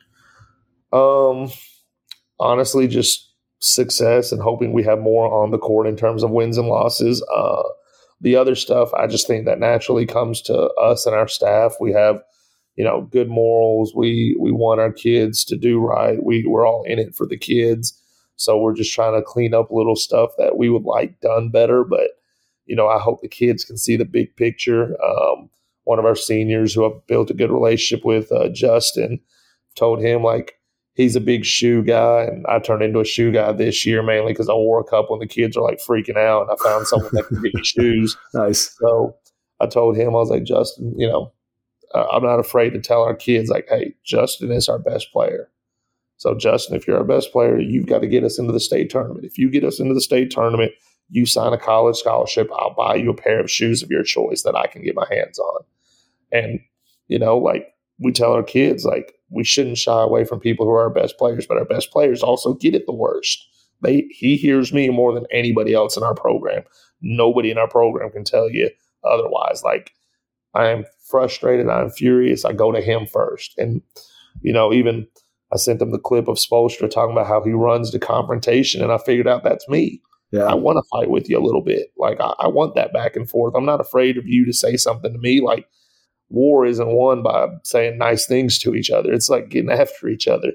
Honestly, just success and hoping we have more on the court in terms of wins and losses. The other stuff, I just think that naturally comes to us and our staff. We have, good morals. We want our kids to do right. We're all in it for the kids. So we're just trying to clean up little stuff that we would like done better. But, I hope the kids can see the big picture. One of our seniors who I've built a good relationship with, Justin, told him he's a big shoe guy, and I turned into a shoe guy this year mainly because I wore a couple and the kids are freaking out, and I found someone that can get me shoes. Nice. So I told him, I was like, Justin, I'm not afraid to tell our kids, hey, Justin is our best player. So, Justin, if you're our best player, you've got to get us into the state tournament. If you get us into the state tournament, you sign a college scholarship, I'll buy you a pair of shoes of your choice that I can get my hands on. And, we tell our kids, we shouldn't shy away from people who are our best players, but our best players also get it the worst. He hears me more than anybody else in our program. Nobody in our program can tell you otherwise. I am frustrated. I'm furious. I go to him first. And, even I sent him the clip of Spoelstra talking about how he runs the confrontation, and I figured out that's me. Yeah. I want to fight with you a little bit. I want that back and forth. I'm not afraid of you to say something to me. War isn't won by saying nice things to each other. It's getting after each other.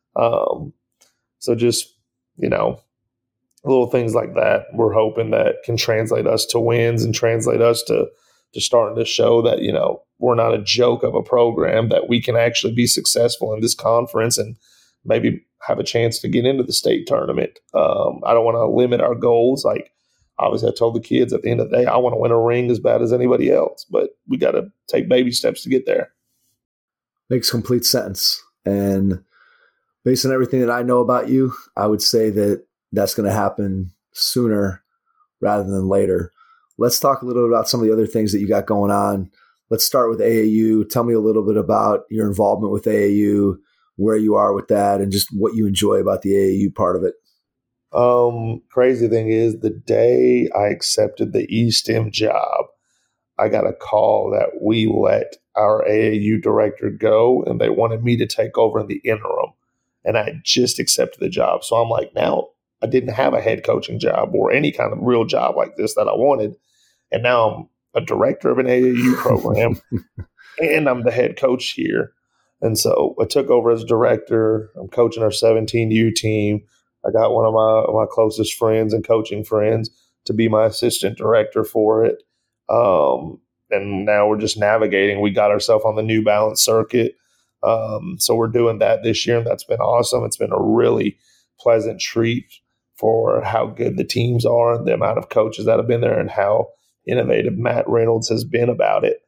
So just, little things like that, we're hoping that can translate us to wins and translate us to starting to show that, we're not a joke of a program, that we can actually be successful in this conference and maybe have a chance to get into the state tournament. I don't want to limit our goals. Obviously, I told the kids at the end of the day, I want to win a ring as bad as anybody else, but we got to take baby steps to get there. Makes complete sense. And based on everything that I know about you, I would say that that's going to happen sooner rather than later. Let's talk a little bit about some of the other things that you got going on. Let's start with AAU. Tell me a little bit about your involvement with AAU, where you are with that, and just what you enjoy about the AAU part of it. Crazy thing is, the day I accepted the eSTEM job, I got a call that we let our AAU director go, and they wanted me to take over in the interim. And I just accepted the job. So I'm now I didn't have a head coaching job or any kind of real job like this that I wanted. And now I'm a director of an AAU program and I'm the head coach here. And so I took over as director. I'm coaching our 17U team. I got one of my closest friends and coaching friends to be my assistant director for it. And now we're just navigating. We got ourselves on the New Balance circuit. So we're doing that this year, and that's been awesome. It's been a really pleasant treat for how good the teams are and the amount of coaches that have been there and how innovative Matt Reynolds has been about it.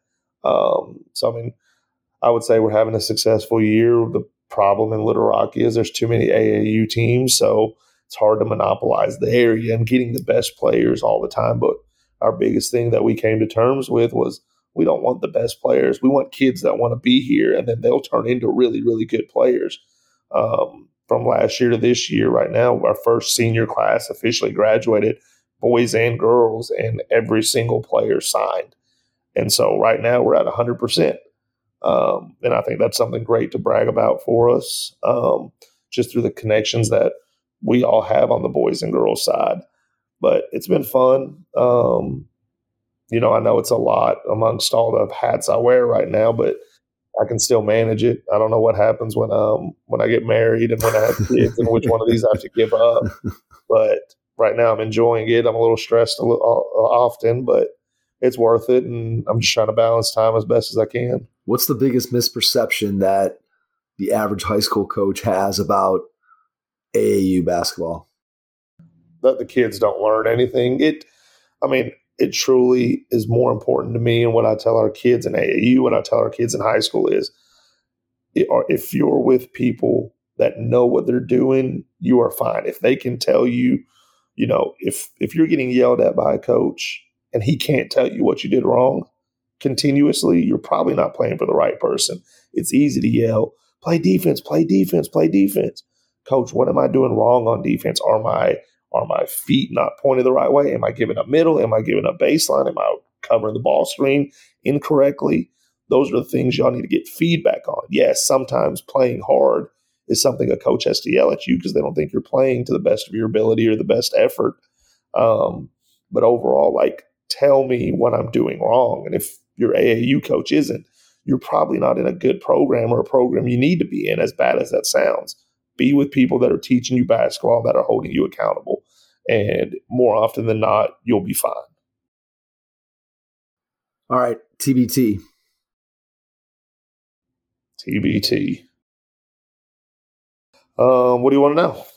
I would say we're having a successful year. The problem in Little Rock is there's too many AAU teams, so it's hard to monopolize the area and getting the best players all the time. But our biggest thing that we came to terms with was we don't want the best players. We want kids that want to be here, and then they'll turn into really, really good players. From last year to this year, right now, our first senior class officially graduated, boys and girls, and every single player signed. And so right now we're at 100%. And I think that's something great to brag about for us, just through the connections that we all have on the boys and girls side. But it's been fun. I know it's a lot amongst all the hats I wear right now, but I can still manage it. I don't know what happens when I get married and when I have kids and which one of these I have to give up. But right now I'm enjoying it. I'm a little stressed often, but it's worth it. And I'm just trying to balance time as best as I can. What's the biggest misperception that the average high school coach has about AAU basketball? That the kids don't learn anything. It truly is more important to me, and what I tell our kids in AAU, what I tell our kids in high school is, if you're with people that know what they're doing, you are fine. If they can tell you, if you're getting yelled at by a coach and he can't tell you what you did wrong continuously, you're probably not playing for the right person. It's easy to yell, play defense, play defense, play defense. Coach, what am I doing wrong on defense? Are my feet not pointed the right way? Am I giving up middle? Am I giving up baseline? Am I covering the ball screen incorrectly? Those are the things y'all need to get feedback on. Yes, sometimes playing hard is something a coach has to yell at you because they don't think you're playing to the best of your ability or the best effort. But overall, tell me what I'm doing wrong. And if your AAU coach isn't, you're probably not in a good program or a program you need to be in, as bad as that sounds. Be with people that are teaching you basketball, that are holding you accountable. And more often than not, you'll be fine. All right, TBT. TBT. What do you want to know?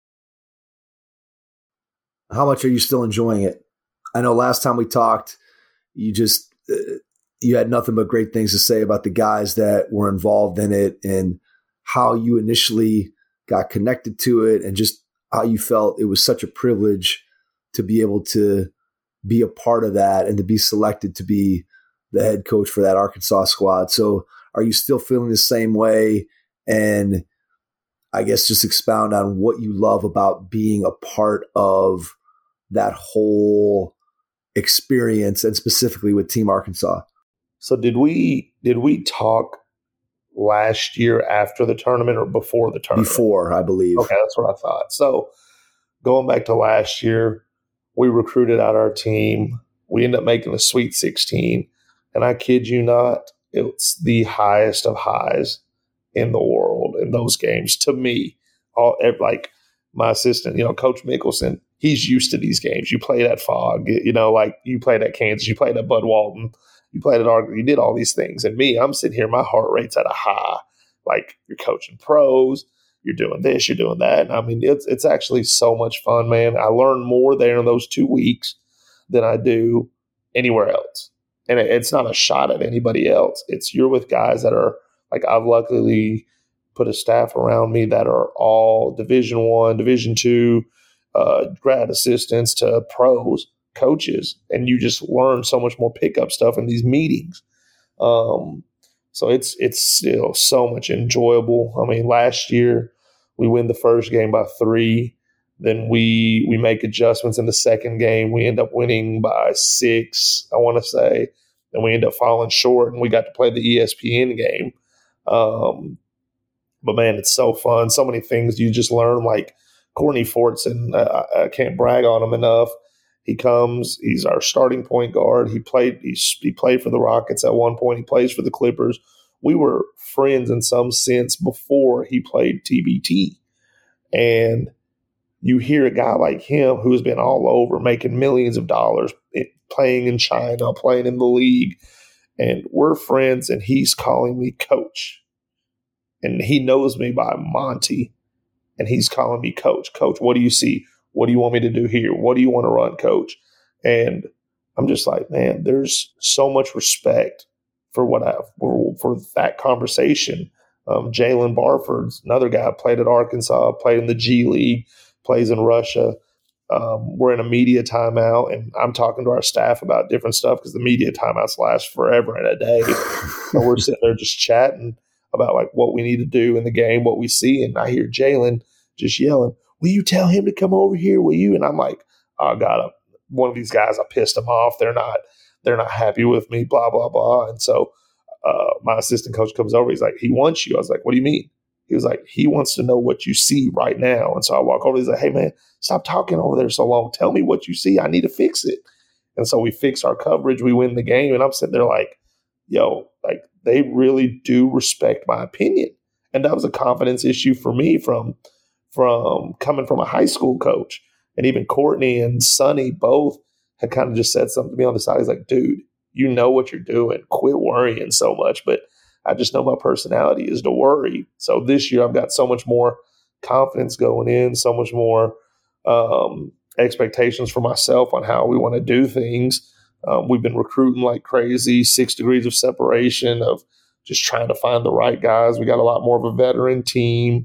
How much are you still enjoying it? I know last time we talked, you just you had nothing but great things to say about the guys that were involved in it and how you initially got connected to it and just how you felt it was such a privilege to be able to be a part of that and to be selected to be the head coach for that Arkansas squad. So are you still feeling the same way? And I guess just expound on what you love about being a part of that whole experience and specifically with Team Arkansas. So did we talk last year after the tournament or before the tournament? Before, I believe. Okay, that's what I thought. So going back to last year, we recruited out our team. We ended up making the Sweet 16. And I kid you not, it's the highest of highs in the world in those games to me. Like my assistant, Coach Mickelson, he's used to these games. You played at Fog, like you played at Kansas, you played at Bud Walton, you played at Arkansas, you did all these things. And me, I'm sitting here, my heart rate's at a high. Like you're coaching pros, you're doing this, you're doing that. And I mean, it's actually so much fun, man. I learn more there in those 2 weeks than I do anywhere else. And it's not a shot at anybody else. It's you're with guys that are like, I've luckily put a staff around me that are all Division I, Division II, grad assistants to pros, coaches, and you just learn so much more pickup stuff in these meetings. So it's still so much enjoyable. I mean, last year we win the first game by 3. Then we make adjustments in the second game. We end up winning by 6, I want to say. And we end up falling short, and we got to play the ESPN game. But, man, it's so fun. So many things you just learn, like Courtney Fortson. I can't brag on him enough. He comes. He's our starting point guard. He played for the Rockets at one point. He plays for the Clippers. We were friends in some sense before he played TBT. And you hear a guy like him who has been all over, making millions of dollars, playing in China, playing in the league, and we're friends, and he's calling me coach. And he knows me by Monty, and he's calling me coach. Coach, what do you see? What do you want me to do here? What do you want to run, coach? And I'm just like, man, there's so much respect for for that conversation. Jalen Barford's another guy, played at Arkansas, played in the G League, plays in Russia. We're in a media timeout, and I'm talking to our staff about different stuff because the media timeouts last forever and a day. And we're sitting there just chatting about like what we need to do in the game, what we see. And I hear Jalen just yelling, "Will you tell him to come over here? Will you?" And I'm like, "Oh God, one of these guys, I pissed them off. They're not happy with me, blah, blah, blah." And so my assistant coach comes over. He's like, "He wants you." I was like, "What do you mean?" He was like, "He wants to know what you see right now." And so I walk over. He's like, "Hey, man, stop talking over there so long. Tell me what you see. I need to fix it." And so we fix our coverage. We win the game. And I'm sitting there like, yo, like they really do respect my opinion. And that was a confidence issue for me from coming from a high school coach. And even Courtney and Sonny both had kind of just said something to me on the side. He's like, "Dude, you know what you're doing. Quit worrying so much." But I just know my personality is to worry. So this year I've got so much more confidence going in, so much more expectations for myself on how we want to do things. We've been recruiting like crazy, 6 degrees of separation of just trying to find the right guys. We got a lot more of a veteran team.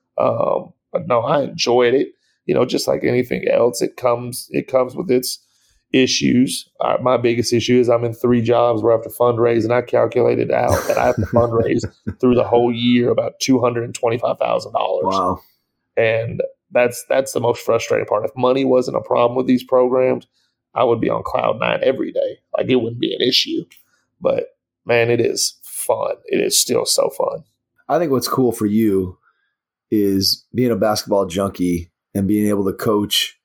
But no, I enjoyed it. Just like anything else, it comes with its issues. My biggest issue is I'm in 3 jobs where I have to fundraise, and I calculated out that I have to fundraise through the whole year about $225,000. Wow. And that's the most frustrating part. If money wasn't a problem with these programs, I would be on cloud 9 every day. Like it wouldn't be an issue. But man, it is fun. It is still so fun. I think what's cool for you is being a basketball junkie and being able to coach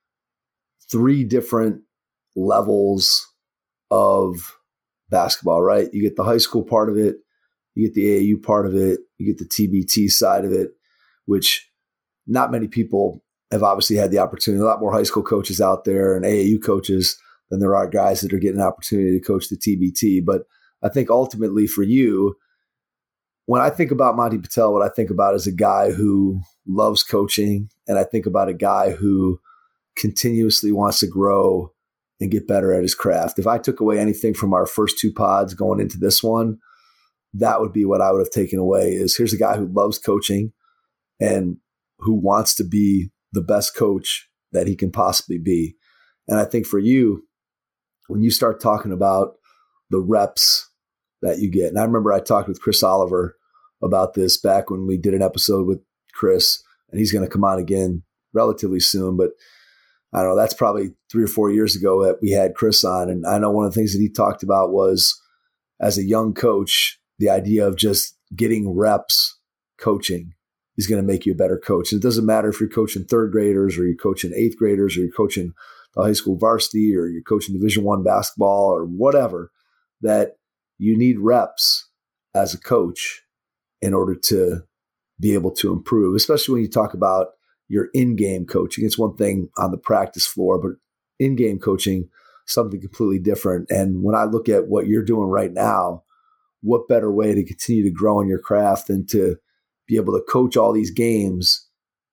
3 different levels of basketball, right? You get the high school part of it, you get the AAU part of it, you get the TBT side of it. which not many people have obviously had the opportunity. A lot more high school coaches out there and AAU coaches than there are guys that are getting an opportunity to coach the TBT. But I think ultimately for you, when I think about Monty Patel, what I think about is a guy who loves coaching, and I think about a guy who continuously wants to grow and get better at his craft. If I took away anything from our first 2 pods going into this one, that would be what I would have taken away is here's a guy who loves coaching and who wants to be the best coach that he can possibly be. And I think for you, when you start talking about the reps that you get, and I remember I talked with Chris Oliver about this back when we did an episode with Chris, and he's going to come on again relatively soon, but I don't know, that's probably 3 or 4 years ago that we had Chris on. And I know one of the things that he talked about was, as a young coach, the idea of just getting reps coaching is going to make you a better coach. And it doesn't matter if you're coaching 3rd graders or you're coaching 8th graders or you're coaching the high school varsity or you're coaching Division I basketball or whatever, that you need reps as a coach in order to be able to improve, especially when you talk about your in-game coaching. It's one thing on the practice floor, but in-game coaching, something completely different. And when I look at what you're doing right now, what better way to continue to grow in your craft than to be able to coach all these games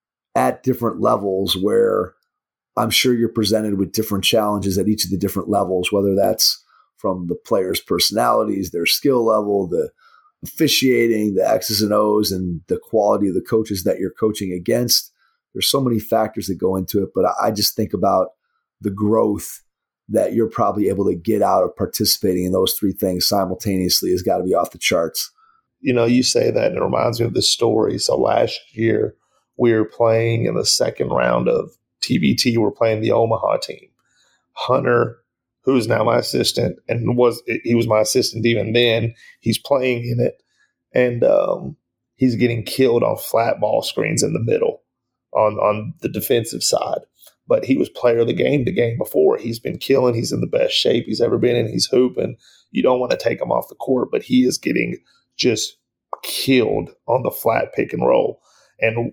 at different levels where I'm sure you're presented with different challenges at each of the different levels, whether that's from the players' personalities, their skill level, the officiating, the X's and O's, and the quality of the coaches that you're coaching against. There's so many factors that go into it, but I just think about the growth that you're probably able to get out of participating in those 3 things simultaneously has got to be off the charts. You know, you say that and it reminds me of this story. So last year we were playing in the 2nd round of TBT. We're playing the Omaha team. Hunter, who is now my assistant, and he was my assistant even then, he's playing in it. And he's getting killed on flat ball screens in the middle on the defensive side. But he was player of the game before. He's been killing. He's in the best shape he's ever been in. He's hooping. You don't want to take him off the court, but he is getting just killed on the flat pick and roll. And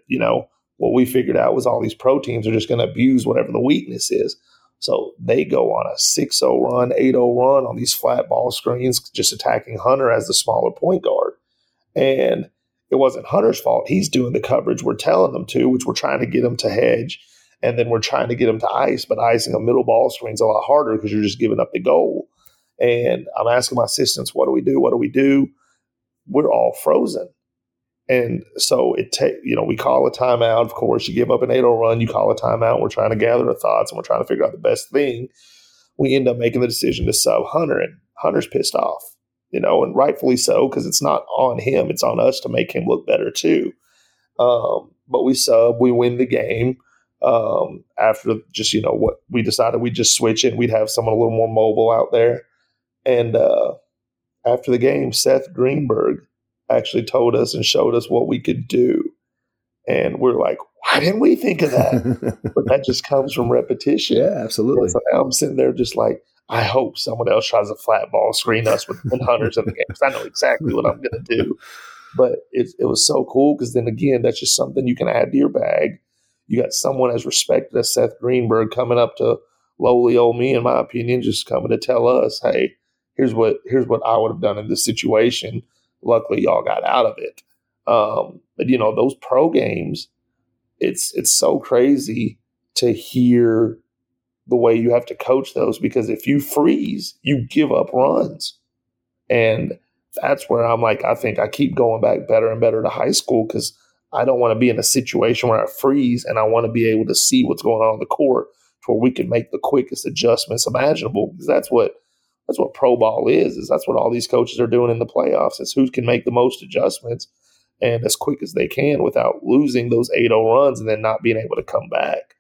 what we figured out was all these pro teams are just going to abuse whatever the weakness is. So they go on a 6-0 run, 8-0 run on these flat ball screens, just attacking Hunter as the smaller point guard. And it wasn't Hunter's fault. He's doing the coverage we're telling them to, which we're trying to get him to hedge. And then we're trying to get him to ice, but icing a middle ball screen is a lot harder because you're just giving up the goal. And I'm asking my assistants, what do we do? What do we do? We're all frozen. And so we call a timeout. Of course, you give up an 8-0 run, you call a timeout. We're trying to gather our thoughts and we're trying to figure out the best thing. We end up making the decision to sub Hunter, and Hunter's pissed off, and rightfully so, because it's not on him. It's on us to make him look better too. But we sub, we win the game. After just, what we decided we'd just switch it. We'd have someone a little more mobile out there. And after the game, Seth Greenberg actually told us and showed us what we could do. And we're like, why didn't we think of that? But that just comes from repetition. Yeah, absolutely. So now I'm sitting there just like, I hope someone else tries a flat ball screen us with Hunters in the game, because I know exactly what I'm going to do. But it was so cool because then again, that's just something you can add to your bag. You got someone as respected as Seth Greenberg coming up to lowly old me, in my opinion, just coming to tell us, hey, here's what I would have done in this situation. Luckily, y'all got out of it. But those pro games, it's so crazy to hear the way you have to coach those, because if you freeze, you give up runs. And that's where I'm like, I think I keep going back better and better to high school, because I don't want to be in a situation where I freeze, and I want to be able to see what's going on the court to where we can make the quickest adjustments imaginable, because that's what pro ball is that's what all these coaches are doing in the playoffs. It's who can make the most adjustments and as quick as they can without losing those 8-0 runs and then not being able to come back.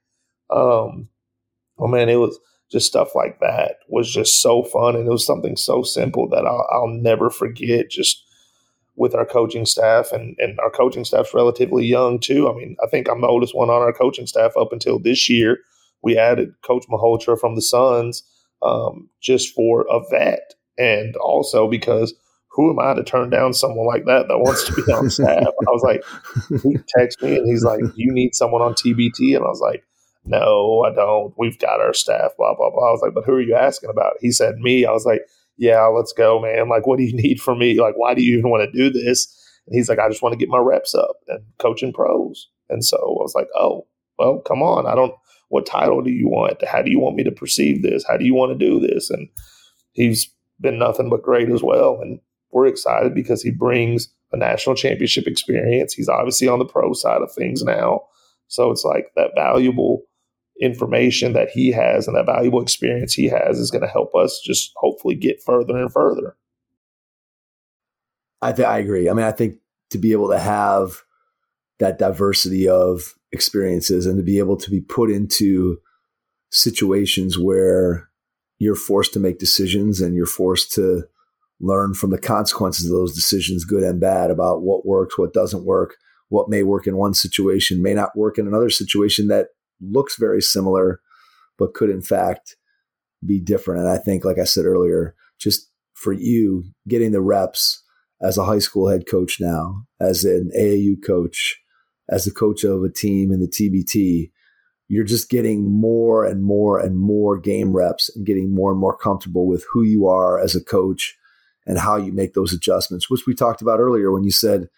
Man, it was just stuff like that was just so fun, and it was something so simple that I'll never forget, just with our coaching staff, and our coaching staff's relatively young too. I mean, I think I'm the oldest one on our coaching staff up until this year. We added Coach Malhotra from the Suns just for a vet, and also because who am I to turn down someone like that wants to be on staff? I was like, he texted me and he's like, you need someone on TBT? And I was like, no, I don't. We've got our staff, blah, blah, blah. I was like, but who are you asking about? He said, me. I was like, yeah, let's go, man. Like, what do you need from me? Like, why do you even want to do this? And he's like, I just want to get my reps up and coaching pros. And so I was like, oh, well, come on. What title do you want? How do you want me to perceive this? How do you want to do this? And he's been nothing but great as well. And we're excited because he brings a national championship experience. He's obviously on the pro side of things now. So it's like that valuable information that he has and that valuable experience he has is going to help us just hopefully get further and further. I agree. I mean, I think to be able to have that diversity of experiences and to be able to be put into situations where you're forced to make decisions and you're forced to learn from the consequences of those decisions, good and bad, about what works, what doesn't work, what may work in one situation, may not work in another situation that looks very similar, but could in fact be different. And I think, like I said earlier, just for you getting the reps as a high school head coach now, as an AAU coach, as the coach of a team in the TBT, you're just getting more and more and more game reps and getting more and more comfortable with who you are as a coach and how you make those adjustments, which we talked about earlier when you said,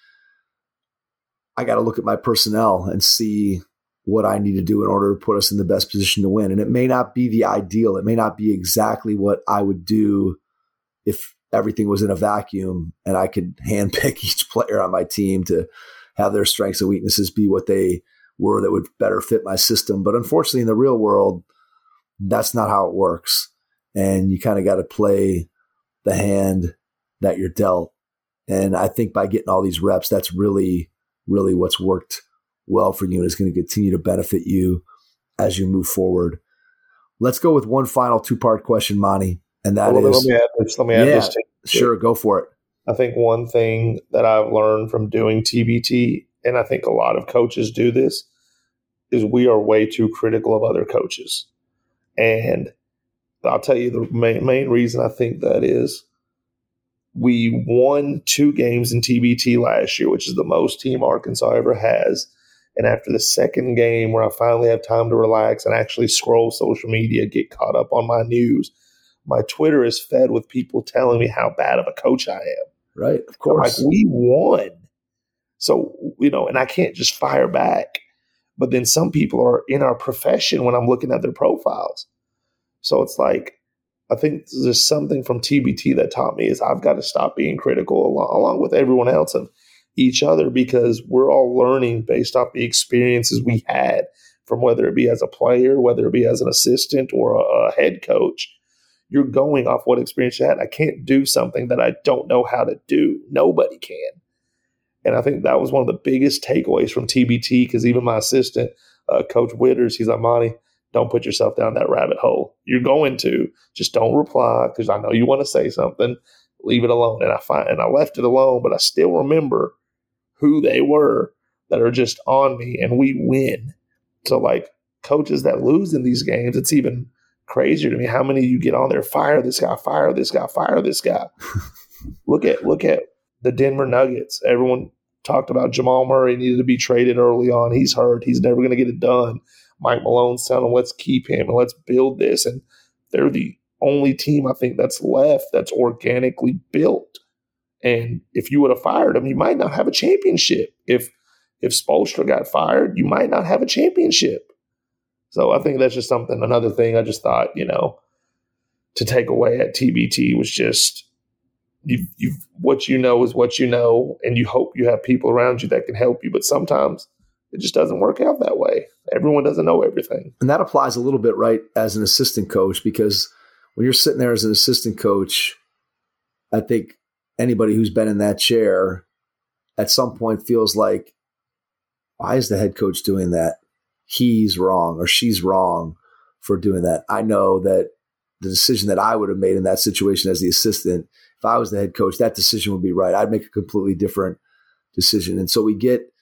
I got to look at my personnel and see what I need to do in order to put us in the best position to win. And it may not be the ideal. It may not be exactly what I would do if everything was in a vacuum and I could handpick each player on my team to have their strengths and weaknesses be what they were that would better fit my system. But unfortunately, in the real world, that's not how it works. And you kind of got to play the hand that you're dealt. And I think by getting all these reps, that's really, really what's worked well for you and is going to continue to benefit you as you move forward. Let's go with one final two-part question, Monty. And that is, let me add this to you. Sure, go for it. I think one thing that I've learned from doing TBT, and I think a lot of coaches do this, is we are way too critical of other coaches. And I'll tell you the main reason I think that is we won 2 games in TBT last year, which is the most Team Arkansas ever has. And after the second game where I finally have time to relax and actually scroll social media, get caught up on my news, my Twitter is fed with people telling me how bad of a coach I am. Right, of course. Like, we won. So, and I can't just fire back. But then some people are in our profession when I'm looking at their profiles. So it's like, I think there's something from TBT that taught me is I've got to stop being critical along with everyone else of each other, because we're all learning based off the experiences we had from whether it be as a player, whether it be as an assistant or a head coach. You're going off what experience you had. I can't do something that I don't know how to do. Nobody can. And I think that was one of the biggest takeaways from TBT, because even my assistant, Coach Witters, he's like, Monty, don't put yourself down that rabbit hole. You're going to. Just don't reply, because I know you want to say something. Leave it alone. And I left it alone, but I still remember who they were that are just on me, and we win. So, like, coaches that lose in these games, it's even crazier to me how many you get on there, fire this guy, fire this guy, fire this guy. Look at the Denver Nuggets. Everyone talked about Jamal Murray needed to be traded early on. He's hurt. He's never going to get it done. Mike Malone's telling them, let's keep him and let's build this. And they're the only team I think that's left that's organically built. And if you would have fired him, you might not have a championship. If Spoelstra got fired, you might not have a championship. So I think that's just another thing I just thought, to take away at TBT was just what you know is what you know, and you hope you have people around you that can help you. But sometimes it just doesn't work out that way. Everyone doesn't know everything. And that applies a little bit, right, as an assistant coach, because when you're sitting there as an assistant coach, I think anybody who's been in that chair at some point feels like, why is the head coach doing that? He's wrong or she's wrong for doing that. I know that the decision that I would have made in that situation as the assistant, if I was the head coach, that decision would be right. I'd make a completely different decision. And so we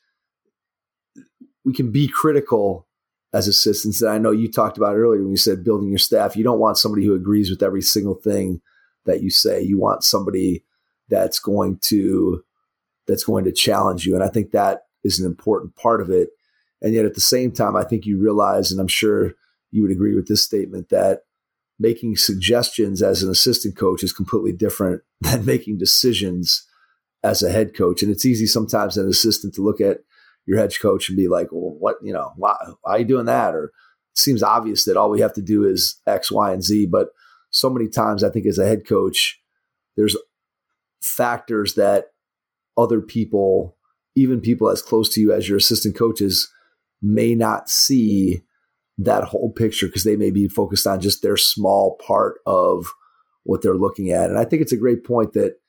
can be critical as assistants. And I know you talked about earlier when you said building your staff. You don't want somebody who agrees with every single thing that you say. You want somebody that's going to challenge you. And I think that is an important part of it. And yet at the same time, I think you realize, and I'm sure you would agree with this statement, that making suggestions as an assistant coach is completely different than making decisions as a head coach. And it's easy sometimes as an assistant to look at your head coach and be like, well, why are you doing that? Or it seems obvious that all we have to do is X, Y, and Z. But so many times I think as a head coach, there's factors that other people, even people as close to you as your assistant coaches, may not see that whole picture because they may be focused on just their small part of what they're looking at. And I think it's a great point that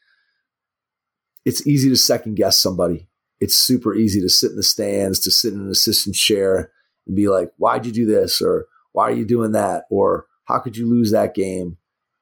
it's easy to second guess somebody. It's super easy to sit in the stands, to sit in an assistant chair and be like, why'd you do this? Or why are you doing that? Or how could you lose that game?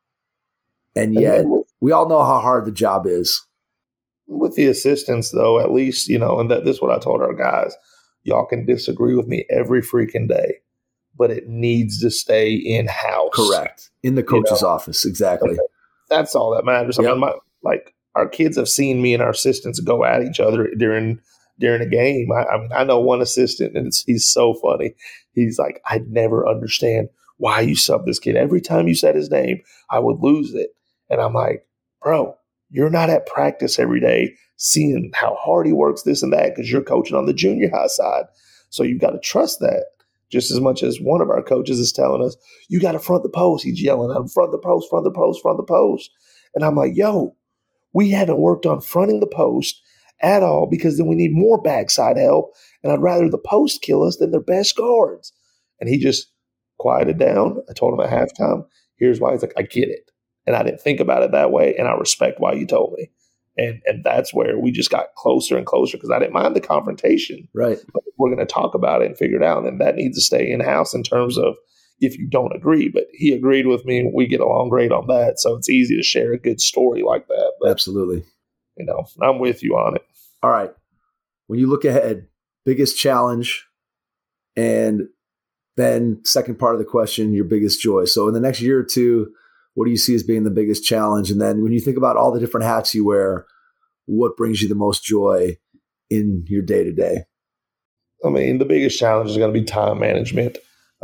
And yet we all know how hard the job is. With the assistants, though, at least, and this is what I told our guys, y'all can disagree with me every freaking day, but it needs to stay in-house. Correct. In the coach's office. Exactly. That's all that matters. Yep. I mean, our kids have seen me and our assistants go at each other during a game. I know one assistant, and he's so funny. He's like, I'd never understand why you sub this kid. Every time you said his name, I would lose it. And I'm like, bro, you're not at practice every day seeing how hard he works, this and that, because you're coaching on the junior high side. So you've got to trust that just as much as one of our coaches is telling us, you got to front the post. He's yelling at him, front the post, front the post, front the post. And I'm like, yo, we haven't worked on fronting the post at all because then we need more backside help. And I'd rather the post kill us than their best guards. And he just quieted down. I told him at halftime, here's why. He's like, I get it. And I didn't think about it that way. And I respect why you told me. And that's where we just got closer and closer because I didn't mind the confrontation. Right. But we're going to talk about it and figure it out. And that needs to stay in-house in terms of if you don't agree. But he agreed with me. We get along great on that. So it's easy to share a good story like that. But, absolutely. I'm with you on it. All right. When you look ahead, biggest challenge, and then second part of the question, your biggest joy. So in the next year or two, what do you see as being the biggest challenge? And then when you think about all the different hats you wear, what brings you the most joy in your day-to-day? I mean, the biggest challenge is going to be time management.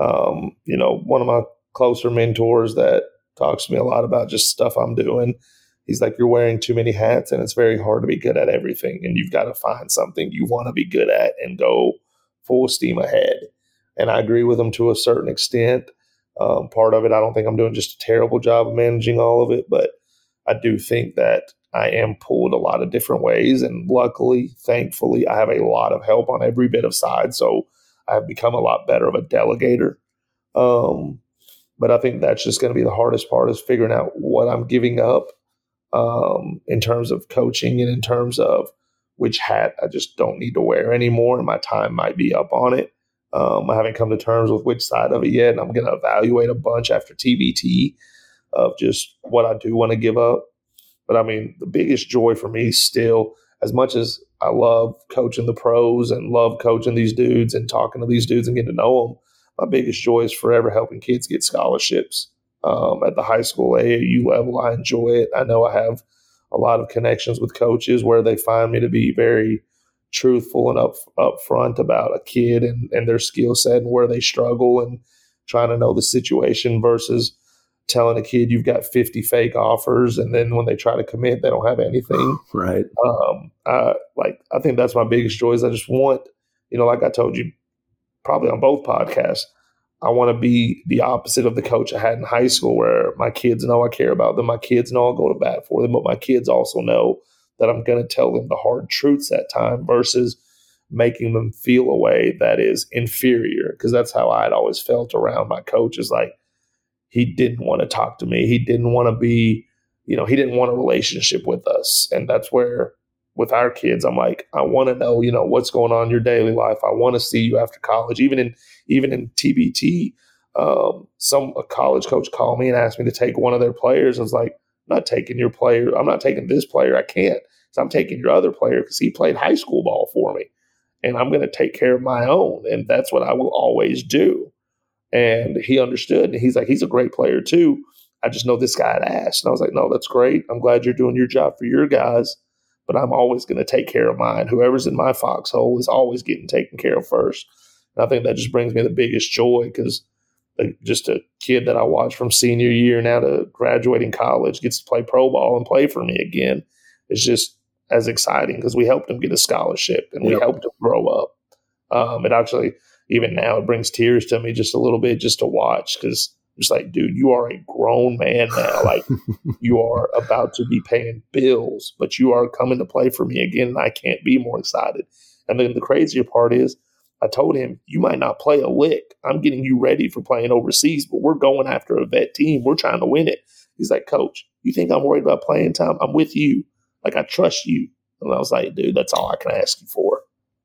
One of my closer mentors that talks to me a lot about just stuff I'm doing, he's like, you're wearing too many hats and it's very hard to be good at everything. And you've got to find something you want to be good at and go full steam ahead. And I agree with him to a certain extent. Part of it, I don't think I'm doing just a terrible job of managing all of it, but I do think that I am pulled a lot of different ways. And luckily, thankfully, I have a lot of help on every bit of side. So I've become a lot better of a delegator. But I think that's just going to be the hardest part is figuring out what I'm giving up in terms of coaching and in terms of which hat I just don't need to wear anymore. And my time might be up on it. I haven't come to terms with which side of it yet, and I'm going to evaluate a bunch after TBT of just what I do want to give up. But, I mean, the biggest joy for me still, as much as I love coaching the pros and love coaching these dudes and talking to these dudes and getting to know them, my biggest joy is forever helping kids get scholarships. At the high school AAU level, I enjoy it. I know I have a lot of connections with coaches where they find me to be very truthful and upfront about a kid and their skill set and where they struggle and trying to know the situation versus telling a kid you've got 50 fake offers and then when they try to commit, they don't have anything. Right. I think that's my biggest joy is I just want, like I told you probably on both podcasts, I want to be the opposite of the coach I had in high school where my kids know I care about them. My kids know I'll go to bat for them, but my kids also know that I'm going to tell them the hard truths that time versus making them feel a way that is inferior. Because that's how I'd always felt around my coach is like, he didn't want to talk to me. He didn't want to be, he didn't want a relationship with us. And that's where with our kids, I'm like, I want to know, what's going on in your daily life. I want to see you after college. Even in TBT, a college coach called me and asked me to take one of their players. I was like, I'm not taking your player. I'm not taking this player. I can't. So I'm taking your other player because he played high school ball for me. And I'm going to take care of my own. And that's what I will always do. And he understood. And he's like, he's a great player too. I just know this guy had asked. And I was like, no, that's great. I'm glad you're doing your job for your guys, but I'm always going to take care of mine. Whoever's in my foxhole is always getting taken care of first. And I think that just brings me the biggest joy because just a kid that I watched from senior year now to graduating college gets to play pro ball and play for me again. It's just as exciting because we helped him get a scholarship and we helped him grow up. It actually, even now, it brings tears to me just a little bit just to watch because it's like, dude, you are a grown man now. Like, you are about to be paying bills, but you are coming to play for me again, and I can't be more excited. And then the crazier part is, I told him, you might not play a lick. I'm getting you ready for playing overseas, but we're going after a vet team. We're trying to win it. He's like, Coach, you think I'm worried about playing time? I'm with you. Like, I trust you. And I was like, dude, that's all I can ask you for.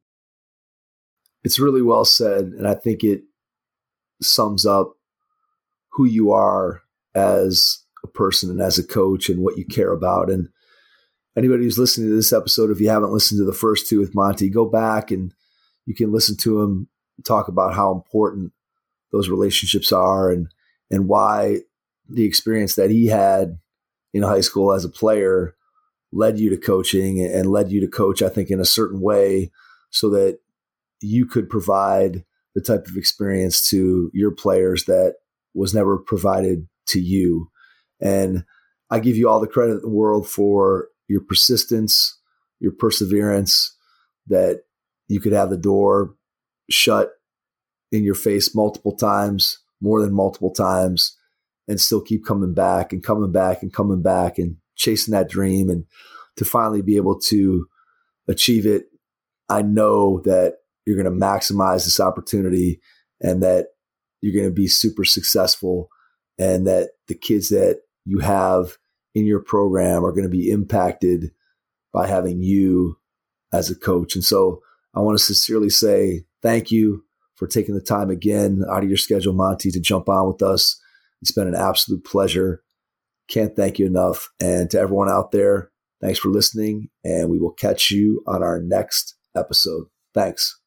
It's really well said, and I think it sums up who you are as a person and as a coach and what you care about. And anybody who's listening to this episode, if you haven't listened to the first two with Monty, go back and you can listen to him talk about how important those relationships are and why the experience that he had in high school as a player led you to coaching and led you to coach, I think, in a certain way so that you could provide the type of experience to your players that was never provided to you. And I give you all the credit in the world for your persistence, your perseverance, that you could have the door shut in your face multiple times, more than multiple times, and still keep coming back and coming back and coming back and chasing that dream and to finally be able to achieve it. I know that you're going to maximize this opportunity and that you're going to be super successful and that the kids that you have in your program are going to be impacted by having you as a coach. And so I want to sincerely say thank you for taking the time again out of your schedule, Monty, to jump on with us. It's been an absolute pleasure. Can't thank you enough. And to everyone out there, thanks for listening, and we will catch you on our next episode. Thanks.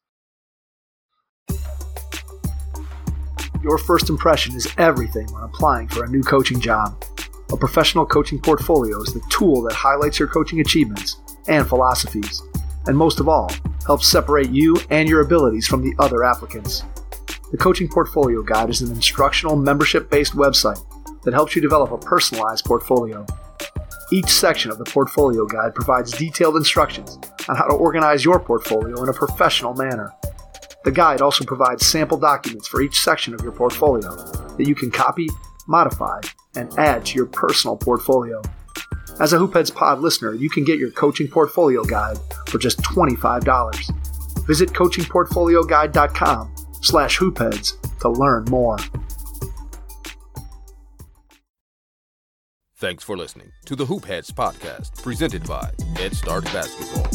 Your first impression is everything when applying for a new coaching job. A professional coaching portfolio is the tool that highlights your coaching achievements and philosophies, and most of all, helps separate you and your abilities from the other applicants. The Coaching Portfolio Guide is an instructional, membership-based website that helps you develop a personalized portfolio. Each section of the Portfolio Guide provides detailed instructions on how to organize your portfolio in a professional manner. The guide also provides sample documents for each section of your portfolio that you can copy, modify, and add to your personal portfolio. As a Hoopheads Pod listener, you can get your Coaching Portfolio Guide for just $25. Visit coachingportfolioguide.com/hoopheads to learn more. Thanks for listening to the Hoopheads podcast, presented by Head Start Basketball.